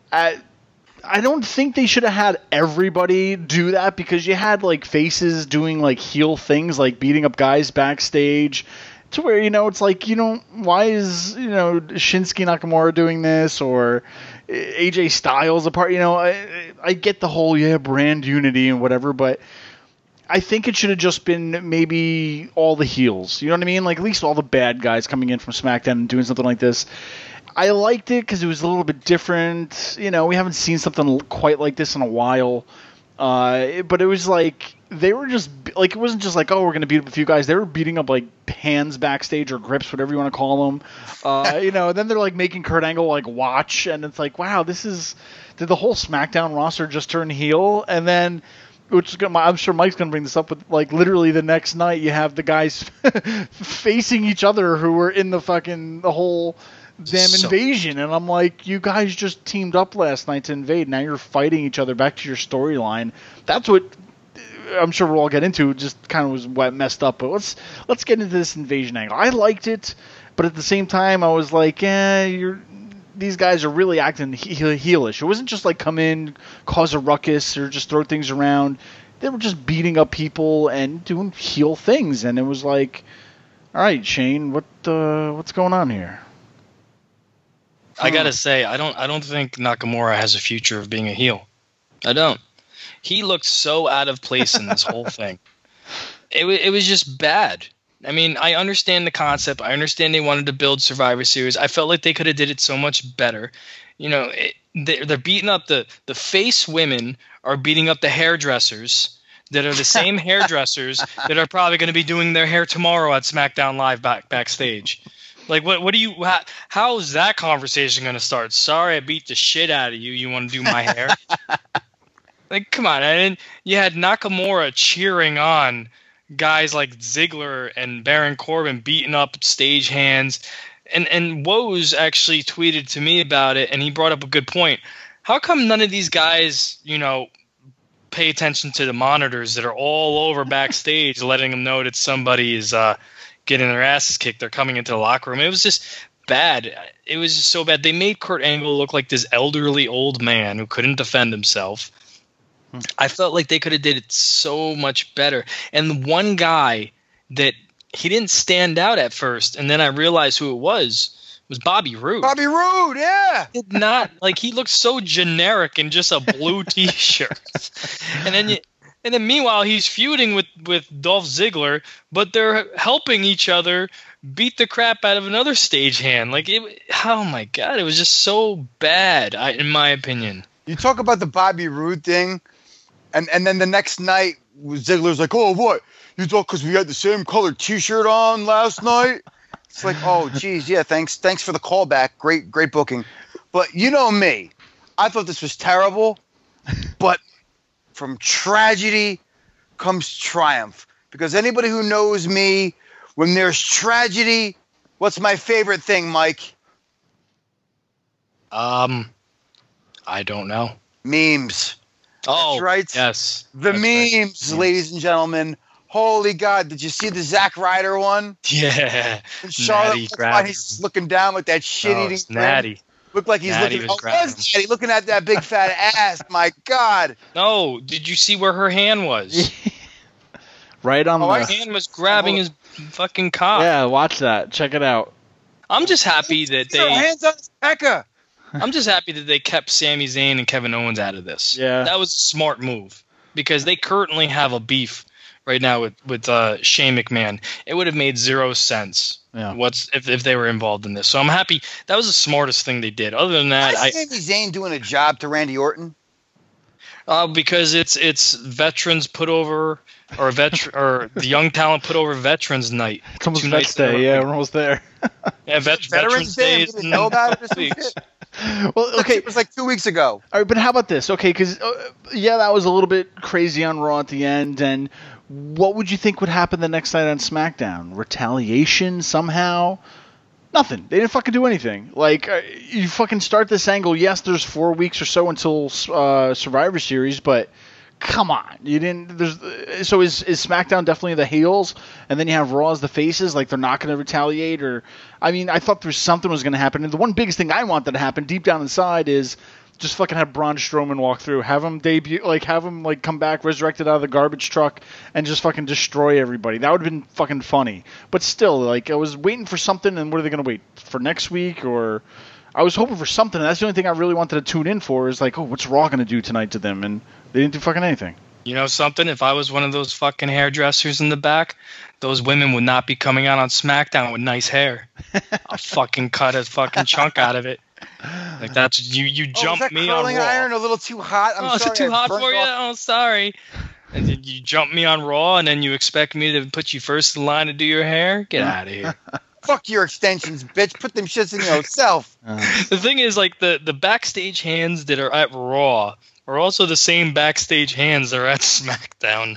I don't think they should have had everybody do that, because you had like faces doing like heel things, like beating up guys backstage, to where, it's like, why is, Shinsuke Nakamura doing this, or AJ Styles apart? I get the whole, brand unity and whatever, but I think it should have just been maybe all the heels. You know what I mean? Like, at least all the bad guys coming in from SmackDown and doing something like this. I liked it because it was a little bit different. We haven't seen something quite like this in a while. But it was like, they were just, like, it wasn't just like, oh, we're going to beat up a few guys. They were beating up, like, hands backstage or grips, whatever you want to call them. And then they're, like, making Kurt Angle, like, watch. And it's like, wow, did the whole SmackDown roster just turn heel? And then, I'm sure Mike's going to bring this up, but, like, literally the next night you have the guys facing each other who were in the whole damn invasion, and I'm like, you guys just teamed up last night to invade. Now you're fighting each other. Back to your storyline. That's what I'm sure we'll all get into. Just kind of was what messed up. But let's get into this invasion angle. I liked it, but at the same time, I was like, these guys are really acting heelish. It wasn't just like come in, cause a ruckus, or just throw things around. They were just beating up people and doing heel things, and it was like, all right, Shane, what's going on here? I gotta say, I don't think Nakamura has a future of being a heel. I don't. He looked so out of place in this whole thing. It was just bad. I mean, I understand the concept. I understand they wanted to build Survivor Series. I felt like they could have did it so much better. They're beating up the face women are beating up the hairdressers that are the same hairdressers that are probably going to be doing their hair tomorrow at SmackDown Live backstage. Like, what do you? How is that conversation going to start? Sorry, I beat the shit out of you. You want to do my hair? Like, come on. And you had Nakamura cheering on guys like Ziggler and Baron Corbin beating up stagehands. And Woz actually tweeted to me about it, and he brought up a good point. How come none of these guys, pay attention to the monitors that are all over backstage, letting them know that somebody is getting their asses kicked? They're coming into the locker room. It was just bad. It was just so bad. They made Kurt Angle look like this elderly old man who couldn't defend himself. I felt like they could have did it so much better. And the one guy that he didn't stand out at first, and then I realized who it was was Bobby Roode. Bobby Roode, yeah. Did not like he looked so generic in just a blue T-shirt, and then meanwhile he's feuding with Dolph Ziggler, but they're helping each other beat the crap out of another stagehand. Like oh my god, it was just so bad, in my opinion. You talk about the Bobby Roode thing, and then the next night Ziggler's like, "Oh, what? You thought because we had the same colored T-shirt on last night?" It's like, oh, geez, yeah, thanks for the callback. Great booking. But you know me. I thought this was terrible, but from tragedy comes triumph. Because anybody who knows me, when there's tragedy, what's my favorite thing, Mike? I don't know. Memes. Oh, that's right. Yes. The that's memes, right. ladies and gentlemen. Holy God, did you see the Zack Ryder one? Yeah. And Charlotte, Natty that's grabbed why him. he's looking down with that shit-eating it's grin. Natty. Looked like he's Natty looking. was grabbing him. Natty looking at that big fat ass? My God. No, did you see where her hand was? Right on Her the. hand was grabbing his fucking cock. Yeah, watch that. Check it out. I'm just happy that Her hands on his pecker. I'm just happy that they kept Sami Zayn and Kevin Owens out of this. Yeah. That was a smart move because they currently have a beef right now with Shane McMahon. It would have made zero sense. Yeah. If they were involved in this. So I'm happy. That was the smartest thing they did. Other than that, Why is Sami Zayn doing a job to Randy Orton? because it's veterans put over or the young talent put over Veterans Night. It's almost 2 Vets nights in a Day. row. Yeah, we're almost there. Yeah, Veterans Day. We is didn't know about it or some weeks. shit. Well, okay. It was like 2 weeks ago. All right, but how about this? Okay, because yeah, that was a little bit crazy on Raw at the end. And what would you think would happen the next night on SmackDown? Retaliation somehow? Nothing. They didn't fucking do anything. Like you fucking start this angle. Yes, there's 4 weeks or so until Survivor Series, but come on, you didn't. So is SmackDown definitely the heels, and then you have Raw as the faces? Like they're not going to retaliate, or I mean, I thought there was something was going to happen. And the one biggest thing I wanted to happen deep down inside is just fucking have Braun Strowman walk through, have him debut, have him come back resurrected out of the garbage truck and just fucking destroy everybody. That would have been fucking funny. But still, I was waiting for something, and what are they going to wait for next week? Or I was hoping for something, and that's the only thing I really wanted to tune in for is what's Raw going to do tonight to them? And they didn't do fucking anything. You know something? If I was one of those fucking hairdressers in the back, those women would not be coming out on SmackDown with nice hair. I'll fucking cut a fucking chunk out of it. Like that's you jumped was that me on curling Raw. iron a little too hot? I'm Is sorry, it too I hot burnt for you? off- Oh, sorry. And then you jump me on Raw, and then you expect me to put you first in line to do your hair? Get out of here. Fuck your extensions, bitch. Put them shits in yourself. The thing is, the backstage hands that are at Raw are also the same backstage hands that are at SmackDown.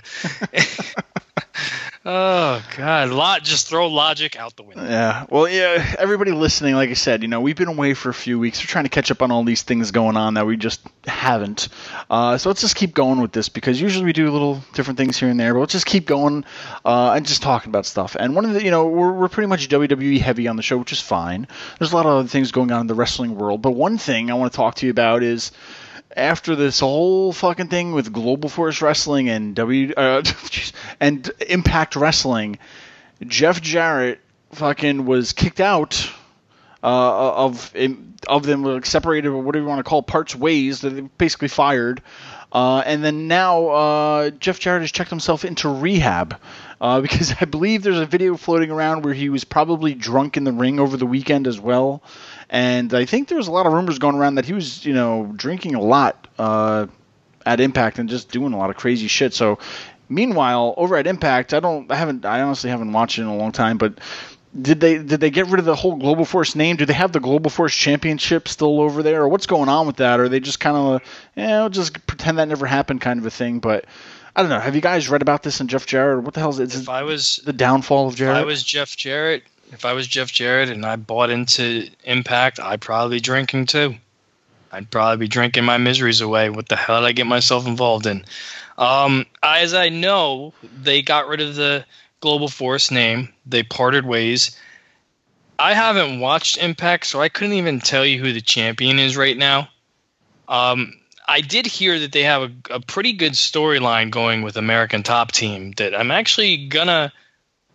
Oh God! Just throw logic out the window. Yeah. Well, yeah. Everybody listening, like I said, we've been away for a few weeks. We're trying to catch up on all these things going on that we just haven't. So let's just keep going with this because usually we do little different things here and there, but let's just keep going and just talking about stuff. And one of the, we're pretty much WWE heavy on the show, which is fine. There's a lot of other things going on in the wrestling world, but one thing I want to talk to you about is, after this whole fucking thing with Global Force Wrestling and and Impact Wrestling, Jeff Jarrett fucking was kicked out of them, separated, or whatever you want to call it, parts ways. That they basically fired. And then now Jeff Jarrett has checked himself into rehab because I believe there's a video floating around where he was probably drunk in the ring over the weekend as well. And I think there was a lot of rumors going around that he was, drinking a lot at Impact and just doing a lot of crazy shit. So, meanwhile, over at Impact, I honestly haven't watched it in a long time. But did they get rid of the whole Global Force name? Do they have the Global Force Championship still over there, or what's going on with that? Or are they just kind of, just pretend that never happened, kind of a thing? But I don't know. Have you guys read about this in Jeff Jarrett? What the hell is it? If I was the downfall of Jarrett? If I was Jeff Jarrett and I bought into Impact, I'd probably be drinking too. I'd probably be drinking my miseries away. What the hell did I get myself involved in? As I know, they got rid of the Global Force name. They parted ways. I haven't watched Impact, so I couldn't even tell you who the champion is right now. I did hear that they have a pretty good storyline going with American Top Team that I'm actually gonna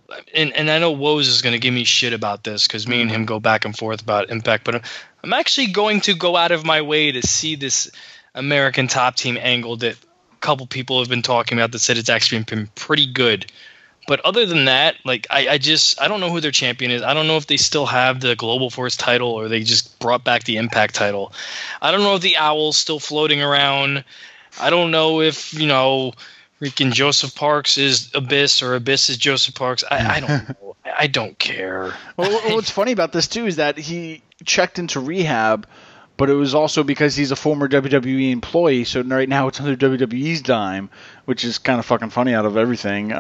and I know Woes is going to give me shit about this because me and him go back and forth about Impact, but I'm actually going to go out of my way to see this American Top Team angle that a couple people have been talking about that said it's actually been pretty good. But other than that, like I don't know who their champion is. I don't know if they still have the Global Force title or they just brought back the Impact title. I don't know if the Owl's still floating around. I don't know if, freaking Joseph Parks is Abyss or Abyss is Joseph Parks. I don't know. I don't care. Well, what's funny about this, too, is that he checked into rehab, but it was also because he's a former WWE employee, so right now it's under WWE's dime, which is kind of fucking funny out of everything.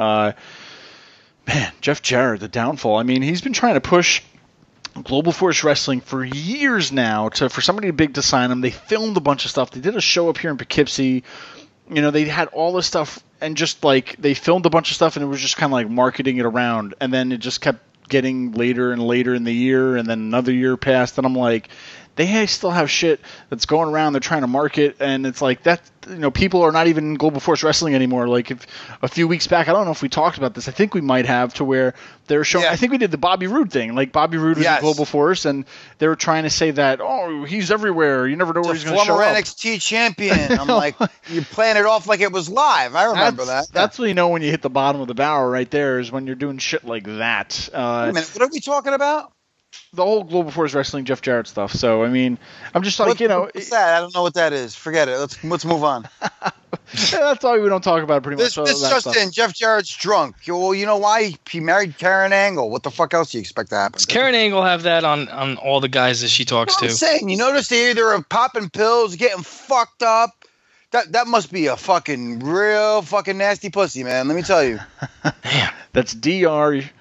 Man, Jeff Jarrett, the downfall. I mean, he's been trying to push Global Force Wrestling for years now for somebody big to sign him. They filmed a bunch of stuff. They did a show up here in Poughkeepsie. They had all this stuff, and just like they filmed a bunch of stuff, and it was just kind of like marketing it around, and then it just kept getting later and later in the year, and then another year passed, and I'm like, they still have shit that's going around. They're trying to market, and it's like that. People are not even in Global Force Wrestling anymore. Like a few weeks back, I don't know if we talked about this. I think we might have, to where they're showing. Yeah. I think we did the Bobby Roode thing. Like Bobby Roode was in Global Force, and they were trying to say that he's everywhere. You never know where he's going to show up. Former NXT champion. I'm like, you're playing it off like it was live. I remember that. That's when you know when you hit the bottom of the barrel. Right there is when you're doing shit like that. Wait a minute, what are we talking about? The whole Global Force Wrestling Jeff Jarrett stuff. So, I mean, I'm just like, What's that? I don't know what that is. Forget it. Let's move on. That's why we don't talk about it pretty much. This just in. Jeff Jarrett's drunk. Well, you know why? He married Karen Angle. What the fuck else do you expect to happen? Does Karen Angle have that on all the guys that she talks to? I'm saying, you notice they either are popping pills, getting fucked up. That must be a fucking real fucking nasty pussy, man. Let me tell you. Damn. That's DRWNK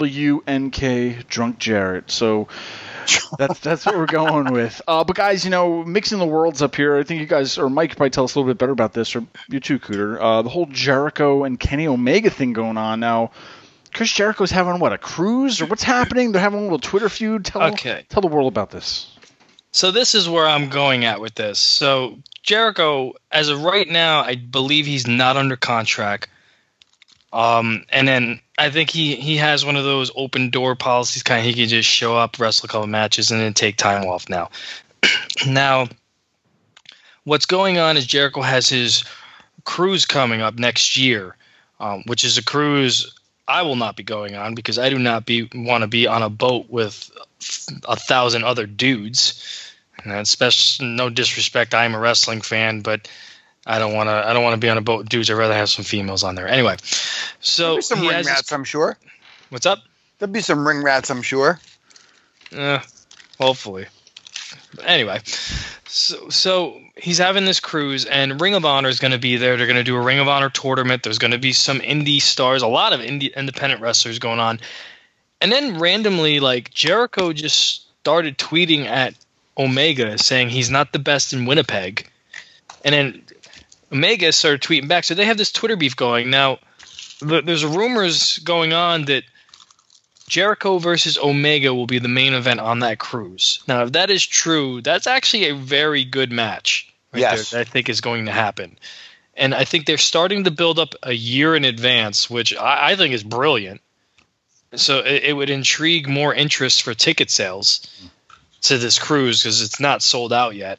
Drunk Jarrett. So that's what we're going with. But guys, mixing the worlds up here. I think you guys, or Mike, could probably tell us a little bit better about this, or you too, Cooter. The whole Jericho and Kenny Omega thing going on now. Chris Jericho's having a cruise, or what's happening? They're having a little Twitter feud. Tell the world about this. So this is where I'm going at with this. So Jericho, as of right now, I believe he's not under contract. And then I think he has one of those open door policies, kind of he can just show up, wrestle a couple matches, and then take time off now. Now, what's going on is Jericho has his cruise coming up next year, which is a cruise I will not be going on because I do not want to be on a boat with 1,000 other dudes. And especially, no disrespect, I'm a wrestling fan, but I don't want to be on a boat with dudes. I'd rather have some females on there. Anyway, so there'll be some ring rats, I'm sure. What's up? There'll be some ring rats, I'm sure. Hopefully. But anyway, so he's having this cruise, and Ring of Honor is going to be there. They're going to do a Ring of Honor tournament. There's going to be some indie stars, a lot of independent wrestlers going on. And then randomly, like, Jericho just started tweeting at Omega saying he's not the best in Winnipeg. And then Omega started tweeting back. So they have this Twitter beef going. Now, there's rumors going on that Jericho versus Omega will be the main event on that cruise. Now, if that is true, that's actually a very good match there that I think is going to happen. And I think they're starting to build up a year in advance, which I think is brilliant. So it would intrigue more interest for ticket sales to this cruise because it's not sold out yet.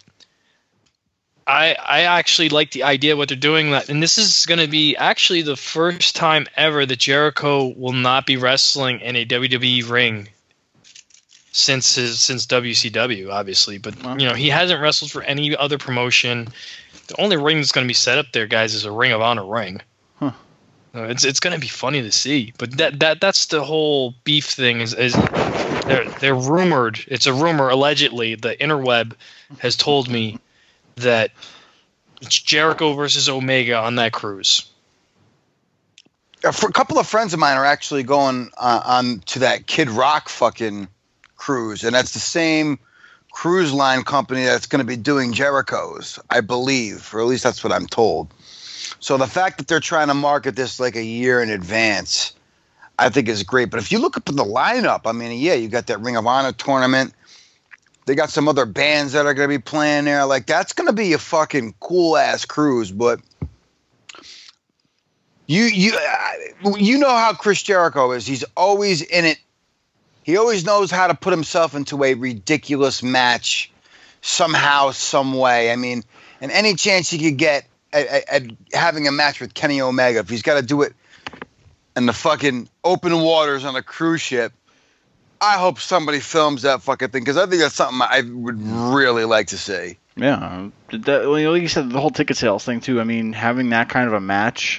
I actually like the idea of what they're doing, and this is going to be actually the first time ever that Jericho will not be wrestling in a WWE ring since WCW, obviously. But he hasn't wrestled for any other promotion. The only ring that's going to be set up there, guys, is a Ring of Honor ring. Huh. It's going to be funny to see, but that's the whole beef thing. Is they're rumored? It's a rumor, allegedly. The interweb has told me that it's Jericho versus Omega on that cruise. For a couple of friends of mine are actually going on to that Kid Rock fucking cruise, and that's the same cruise line company that's going to be doing Jericho's, I believe, or at least that's what I'm told. So the fact that they're trying to market this like a year in advance, I think is great. But if you look up at the lineup, I mean, you got that Ring of Honor tournament. They got some other bands that are going to be playing there. Like, that's going to be a fucking cool-ass cruise. But, You know how Chris Jericho is. He's always in it. He always knows how to put himself into a ridiculous match somehow, some way. I mean, and any chance he could get at having a match with Kenny Omega, if he's got to do it in the fucking open waters on a cruise ship, I hope somebody films that fucking thing, because I think that's something I would really like to see. Yeah, like you said, the whole ticket sales thing too. I mean, having that kind of a match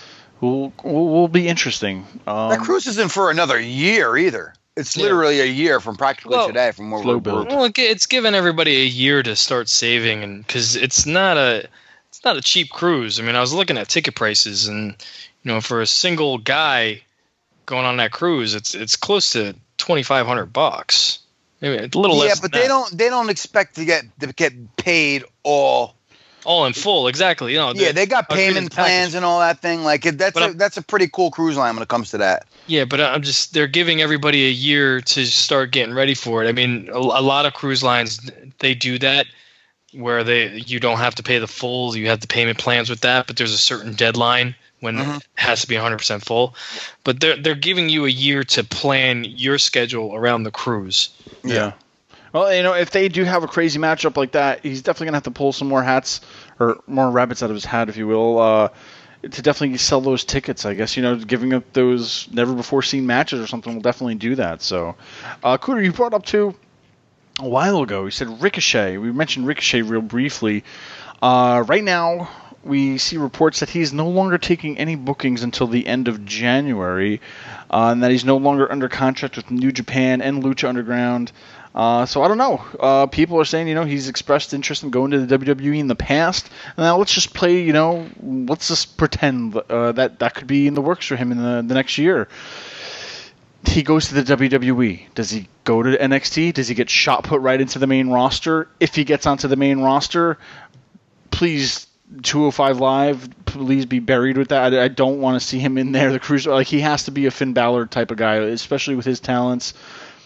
will be interesting. That cruise isn't for another year either. It's literally a year from practically today, from where we're built. Well, it's given everybody a year to start saving, and because it's not a cheap cruise. I mean, I was looking at ticket prices, and for a single guy going on that cruise, it's close to $2,500. Maybe a little less. Yeah, but they don't expect to get paid all in full. Exactly. They got payment plans and all that thing. Like that's a pretty cool cruise line when it comes to that. Yeah, but they're giving everybody a year to start getting ready for it. I mean, a lot of cruise lines, they do that where you don't have to pay the full. You have the payment plans with that, but there's a certain deadline when it has to be 100% full. But they're giving you a year to plan your schedule around the cruise. Yeah. Well, if they do have a crazy matchup like that, he's definitely going to have to pull some more hats, or more rabbits out of his hat, if you will, to definitely sell those tickets, I guess. Giving up those never-before-seen matches or something will definitely do that. So, Cooter, you brought up, too, a while ago, you said Ricochet. We mentioned Ricochet real briefly. Right now, we see reports that he's no longer taking any bookings until the end of January, and that he's no longer under contract with New Japan and Lucha Underground. So I don't know. People are saying, he's expressed interest in going to the WWE in the past. Now let's just play, let's just pretend that could be in the works for him in the next year. He goes to the WWE. Does he go to NXT? Does he get shot put right into the main roster? If he gets onto the main roster, please, 205 Live, please be buried with that. I don't want to see him in there. The cruiser, like, he has to be a Finn Balor type of guy, especially with his talents.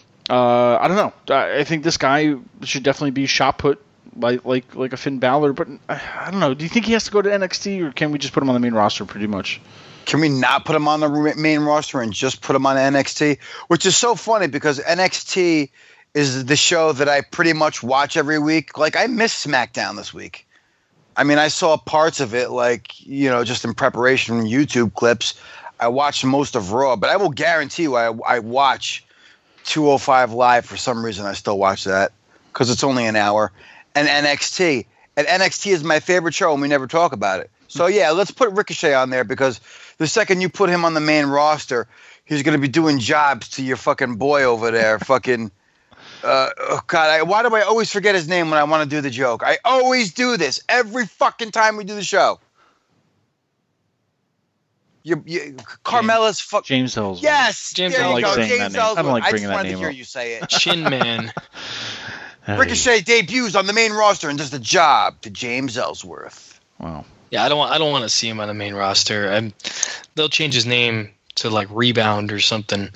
I don't know. I think this guy should definitely be shot put like a Finn Balor, but I don't know. Do you think he has to go to NXT, or can we just put him on the main roster pretty much? Can we not put him on the main roster and just put him on NXT? Which is so funny because NXT is the show that I pretty much watch every week. Like, I missed SmackDown this week. I mean, I saw parts of it, just in preparation from YouTube clips. I watched most of Raw, but I will guarantee you I watch 205 Live for some reason. I still watch that because it's only an hour. And NXT. And NXT is my favorite show, and we never talk about it. So, yeah, let's put Ricochet on there, because the second you put him on the main roster, he's going to be doing jobs to your fucking boy over there. Fucking, why do I always forget his name when I want to do the joke? I always do this every fucking time we do the show. Carmella's James Ellsworth. Yes, James there you go. James Ellsworth. I don't like bringing I just that wanted name to hear up. you say it. Chin Man. Ricochet debuts on the main roster and does the job to James Ellsworth. Wow. Yeah, I don't want to see him on the main roster. They'll change his name to like Rebound or something.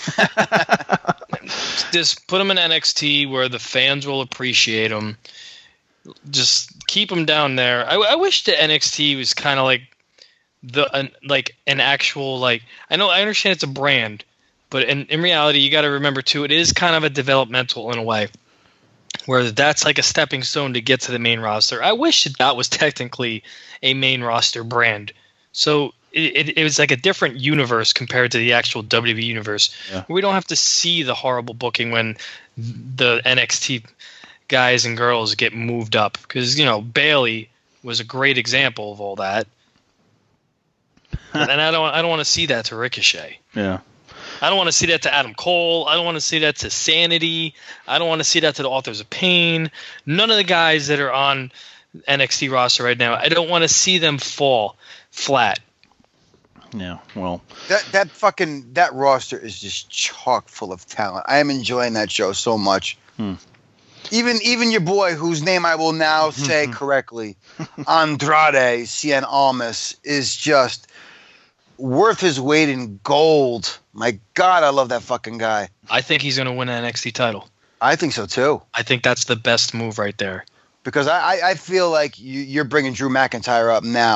Just put him in NXT where the fans will appreciate him. Just keep him down there. I wish the NXT was kind of like an actual, I understand it's a brand, but in reality, you got to remember too, it is kind of a developmental in a way, where that's like a stepping stone to get to the main roster. I wish that was technically a main roster brand. So it was like a different universe compared to the actual WWE universe. Yeah. We don't have to see the horrible booking when the NXT guys and girls get moved up, because Bayley was a great example of all that. And I don't want to see that to Ricochet. Yeah. I don't want to see that to Adam Cole. I don't want to see that to Sanity. I don't want to see that to the Authors of Pain. None of the guys that are on NXT roster right now, I don't want to see them fall flat. Yeah, well, that roster is just chock full of talent. I am enjoying that show so much. Even your boy, whose name I will now say correctly, Andrade Cien Almas, is just worth his weight in gold. My God, I love that fucking guy. I think he's going to win an NXT title. I think so too. I think that's the best move right there. Because I feel like you're bringing Drew McIntyre up now.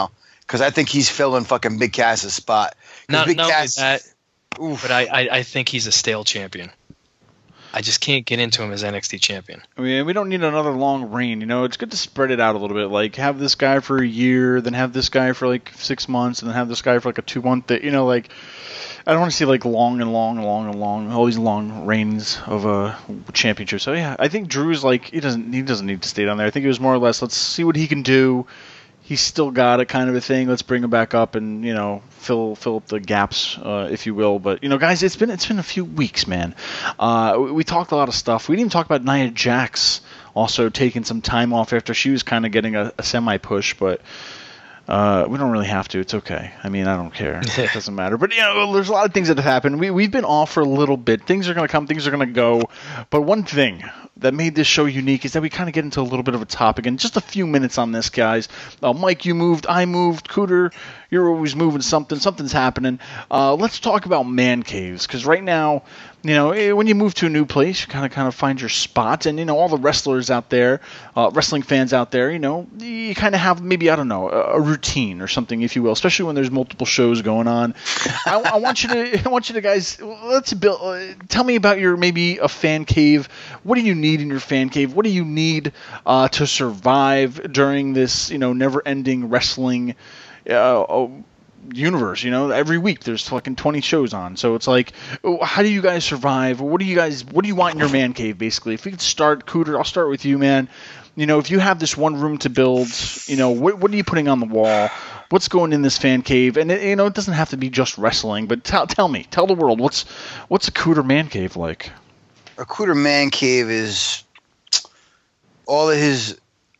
because I think he's filling fucking Big Cass's spot. Not Big only Cass, that, oof. but I think he's a stale champion. I just can't get into him as NXT champion. I mean, we don't need another long reign. It's good to spread it out a little bit. Like, have this guy for a year, then have this guy for like 6 months, and then have this guy for like a 2-month. I don't want to see like long, all these long reigns of a championship. So yeah, I think Drew's like he doesn't need to stay down there. I think it was more or less, let's see what he can do. He's still got it, kind of a thing. Let's bring him back up and fill up the gaps, if you will. But guys, it's been a few weeks, man. We talked a lot of stuff. We didn't even talk about Nia Jax also taking some time off after she was kind of getting a semi push, but we don't really have to. It's okay. I mean, I don't care. It doesn't matter. But there's a lot of things that have happened. We've been off for a little bit. Things are going to come. Things are going to go. But one thing that made this show unique is that we kind of get into a little bit of a topic. And just a few minutes on this, guys. Mike, you moved. I moved. Cooter, you're always moving something. Something's happening. Let's talk about man caves. Because right now, when you move to a new place, you kind of find your spot. And, all the wrestlers out there, wrestling fans out there, you kind of have maybe, I don't know, a routine or something, if you will, especially when there's multiple shows going on. I want you to guys, tell me about maybe a fan cave. What do you need in your fan cave? What do you need to survive during this, never-ending wrestling universe? Every week there's fucking 20 shows on, so it's like, how do you guys survive? What do you want in your man cave, basically? If we could start, Cooter, I'll start with you, man. If you have this one room to build, what are you putting on the wall? What's going in this fan cave? And it doesn't have to be just wrestling, but tell the world, what's a Cooter man cave like? A Cooter man cave is all of his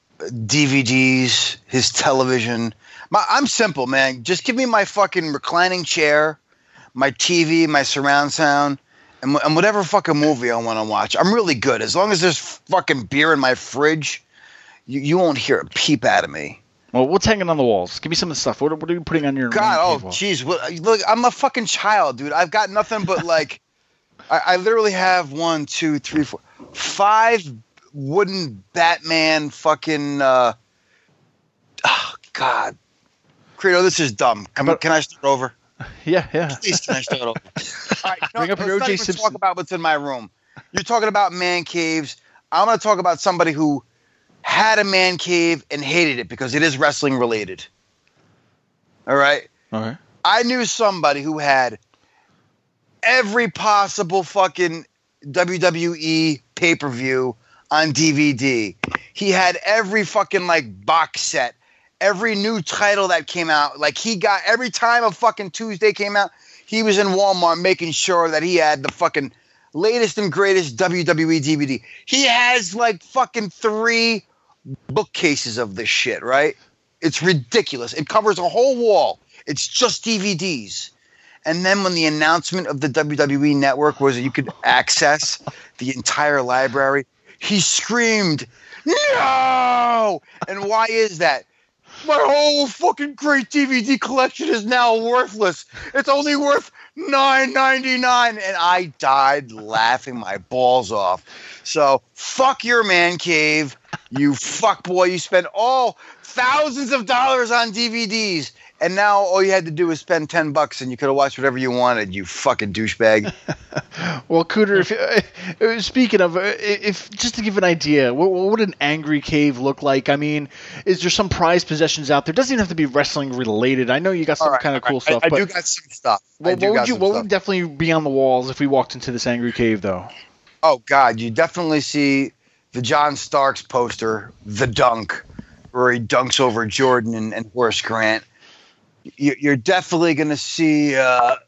DVDs, his television. I'm simple, man. Just give me my fucking reclining chair, my TV, my surround sound, and whatever fucking movie I want to watch. I'm really good. As long as there's fucking beer in my fridge, you won't hear a peep out of me. Well, what's hanging on the walls? Give me some of the stuff. What are you putting on your God, jeez. Look, I'm a fucking child, dude. I've got nothing but like I literally have 1, 2, 3, 4, 5 wooden Batman fucking God. Credo, this is dumb. Can I start over? Yeah. Please, can I start over? All right, Bring up your O.J. Simpson. Talk about what's in my room. You're talking about man caves. I'm going to talk about somebody who had a man cave and hated it because it is wrestling related. All right? Okay. I knew somebody who had every possible fucking WWE pay-per-view on DVD. He had every fucking box set. Every new title that came out, he got every time a fucking Tuesday came out, he was in Walmart making sure that he had the fucking latest and greatest WWE DVD. He has fucking 3 bookcases of this shit, right? It's ridiculous. It covers a whole wall. It's just DVDs. And then when the announcement of the WWE Network was that you could access the entire library, he screamed, "No!" And why is that? My whole fucking great DVD collection is now worthless. It's only worth $9.99, and I died laughing my balls off. So fuck your man cave, you fuck boy. You spent thousands of dollars on DVDs, and now all you had to do was spend $10, and you could have watched whatever you wanted. You fucking douchebag. Well, Cooter, speaking of, if just to give an idea, what would an angry cave look like? I mean, is there some prized possessions out there? It doesn't even have to be wrestling related. I know you got some kind of cool stuff. I do got some stuff. What would definitely be on the walls if we walked into this angry cave, though? Oh God, you definitely see the John Starks poster, The Dunk, where he dunks over Jordan and Horace Grant. You're definitely going to see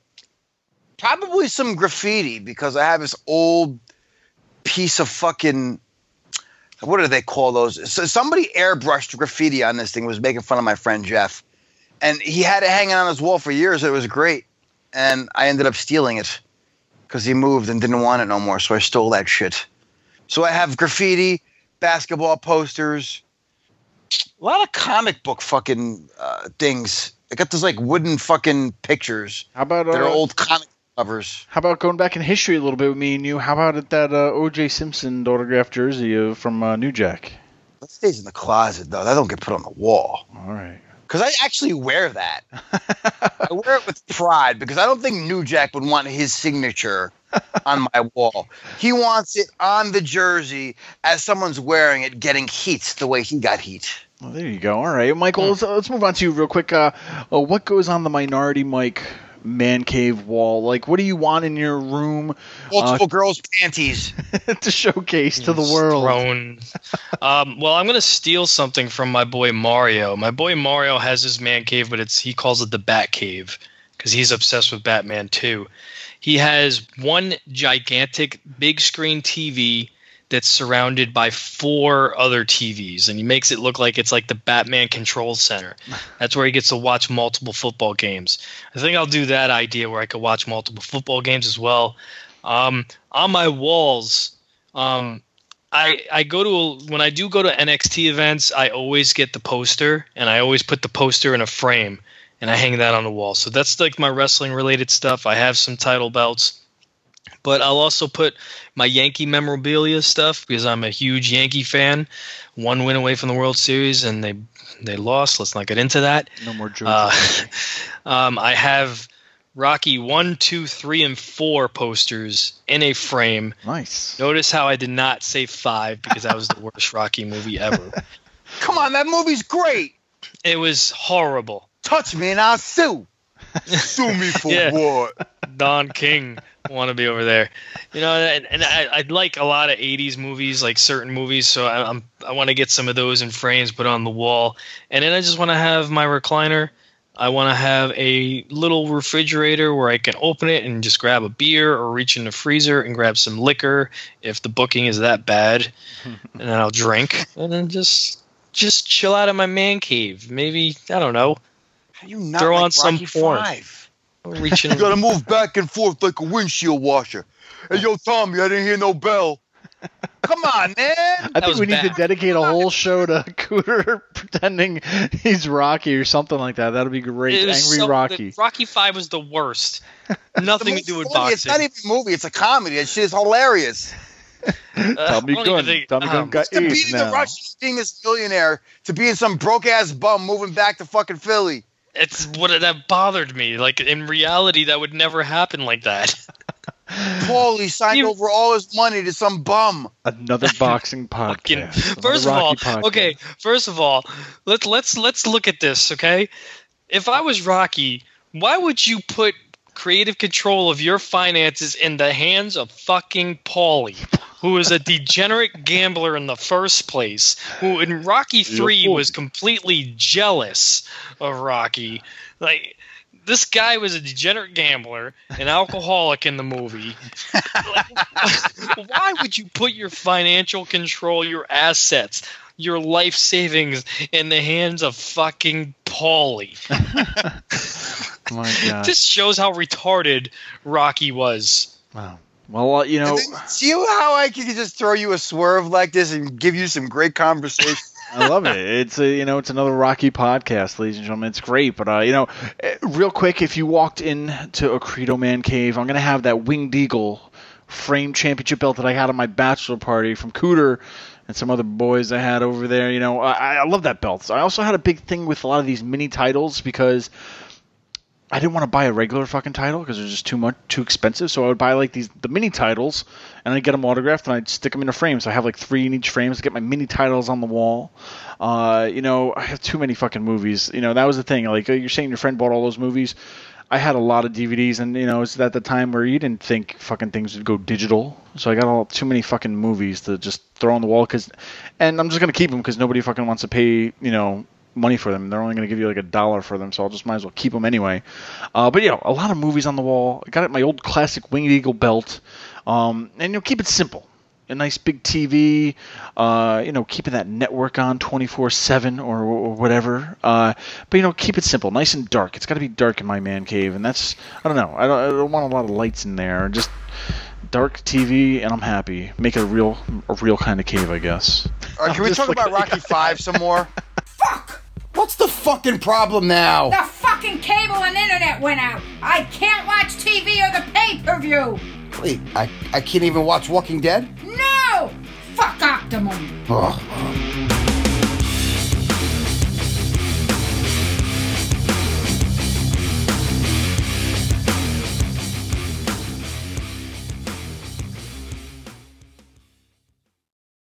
probably some graffiti, because I have this old piece of fucking, what do they call those? So somebody airbrushed graffiti on this thing, was making fun of my friend Jeff. And he had it hanging on his wall for years. It was great. And I ended up stealing it because he moved and didn't want it no more. So I stole that shit. So I have graffiti, basketball posters, a lot of comic book fucking things. I got those wooden fucking pictures. How about that are old comic covers? How about going back in history a little bit with me and you? How about that O.J. Simpson autographed jersey from New Jack? That stays in the closet though. That don't get put on the wall. All right. Because I actually wear that. I wear it with pride because I don't think New Jack would want his signature on my wall. He wants it on the jersey as someone's wearing it, getting heat the way he got heat. Well, there you go. All right, Michael, let's move on to you real quick. What goes on the Minority Mike man cave wall? Like, what do you want in your room? Multiple girls' panties. To showcase to the world. Well, I'm going to steal something from my boy Mario. My boy Mario has his man cave, but he calls it the Bat Cave because he's obsessed with Batman too. He has one gigantic big screen TV that's surrounded by 4 other TVs, and he makes it look like it's like the Batman Control Center. That's where he gets to watch multiple football games. I think I'll do that idea where I could watch multiple football games as well. On my walls, I go to when I do go to NXT events, I always get the poster, and I always put the poster in a frame, and I hang that on the wall. So that's like my wrestling related stuff. I have some title belts. But I'll also put my Yankee memorabilia stuff because I'm a huge Yankee fan. 1 win away from the World Series, and they lost. Let's not get into that. No more jokes. I have Rocky 1, 2, 3, and 4 posters in a frame. Nice. Notice how I did not say 5 because that was the worst Rocky movie ever. Come on, that movie's great. It was horrible. Touch me and I'll sue. Sue me for what? Don King want to be over there, you know, and I like a lot of 80s movies, like certain movies, so I want to get some of those in frames put on the wall. And then I just want to have my recliner. I want to have a little refrigerator where I can open it and just grab a beer or reach in the freezer and grab some liquor if the booking is that bad, and then I'll drink and then just chill out in my man cave. Maybe, I don't know, How you not throw like on some Rocky porn. 5? Reaching. You gotta move back and forth like a windshield washer. Hey, yo, Tommy, I didn't hear no bell. Come on, man. I think we need to dedicate a whole show to Cooter pretending he's Rocky or something like that. That'd be great. Angry Rocky. Rocky 5 was the worst. Nothing to do with boxing. It's not even a movie. It's a comedy. That shit is hilarious. Tommy Gunn got to be AIDS the now. Russian being this millionaire to being some broke-ass bum moving back to fucking Philly. It's what that bothered me. Like, in reality, that would never happen like that. Paulie signed over all his money to some bum. Another boxing podcast. First of all, let's look at this, okay? If I was Rocky, why would you put creative control of your finances in the hands of fucking Paulie, who is a degenerate gambler in the first place, who in Rocky 3 was completely jealous of Rocky? Like, this guy was a degenerate gambler, an alcoholic in the movie. Why would you put your financial control, your assets, your life savings in the hands of fucking Paulie? My God. This shows how retarded Rocky was. Wow. Well, you know. See how I can just throw you a swerve like this and give you some great conversation? I love it. It's it's another Rocky podcast, ladies and gentlemen. It's great, but real quick, if you walked into a Credo Man Cave, I'm gonna have that Winged Eagle frame championship belt that I had on my bachelor party from Cooter and some other boys I had over there. You know, I love that belt. So I also had a big thing with a lot of these mini titles because I didn't want to buy a regular fucking title because they're just too expensive. So I would buy like the mini titles, and I'd get them autographed, and I'd stick them in a frame. So I have like 3 in each frame to get my mini titles on the wall. I have too many fucking movies. You know, that was the thing. Like you're saying, your friend bought all those movies. I had a lot of DVDs, and it's at the time where you didn't think fucking things would go digital. So I got too many fucking movies to just throw on the wall. And I'm just gonna keep them because nobody fucking wants to pay money for them. They're only going to give you like $1 for them, so I'll just might as well keep them anyway. But a lot of movies on the wall. I got my old classic Winged Eagle belt, and keep it simple. A nice big TV, keeping that network on 24/7 or whatever. But keep it simple, nice and dark. It's got to be dark in my man cave, and that's I don't know. I don't want a lot of lights in there. Just dark TV, and I'm happy. Make it a real kind of cave, I guess. All right, can we talk about Rocky 5 some more? Fuck! What's the fucking problem now? The fucking cable and internet went out. I can't watch TV or the pay-per-view. Wait, I can't even watch Walking Dead? No! Fuck Optimum. Ugh.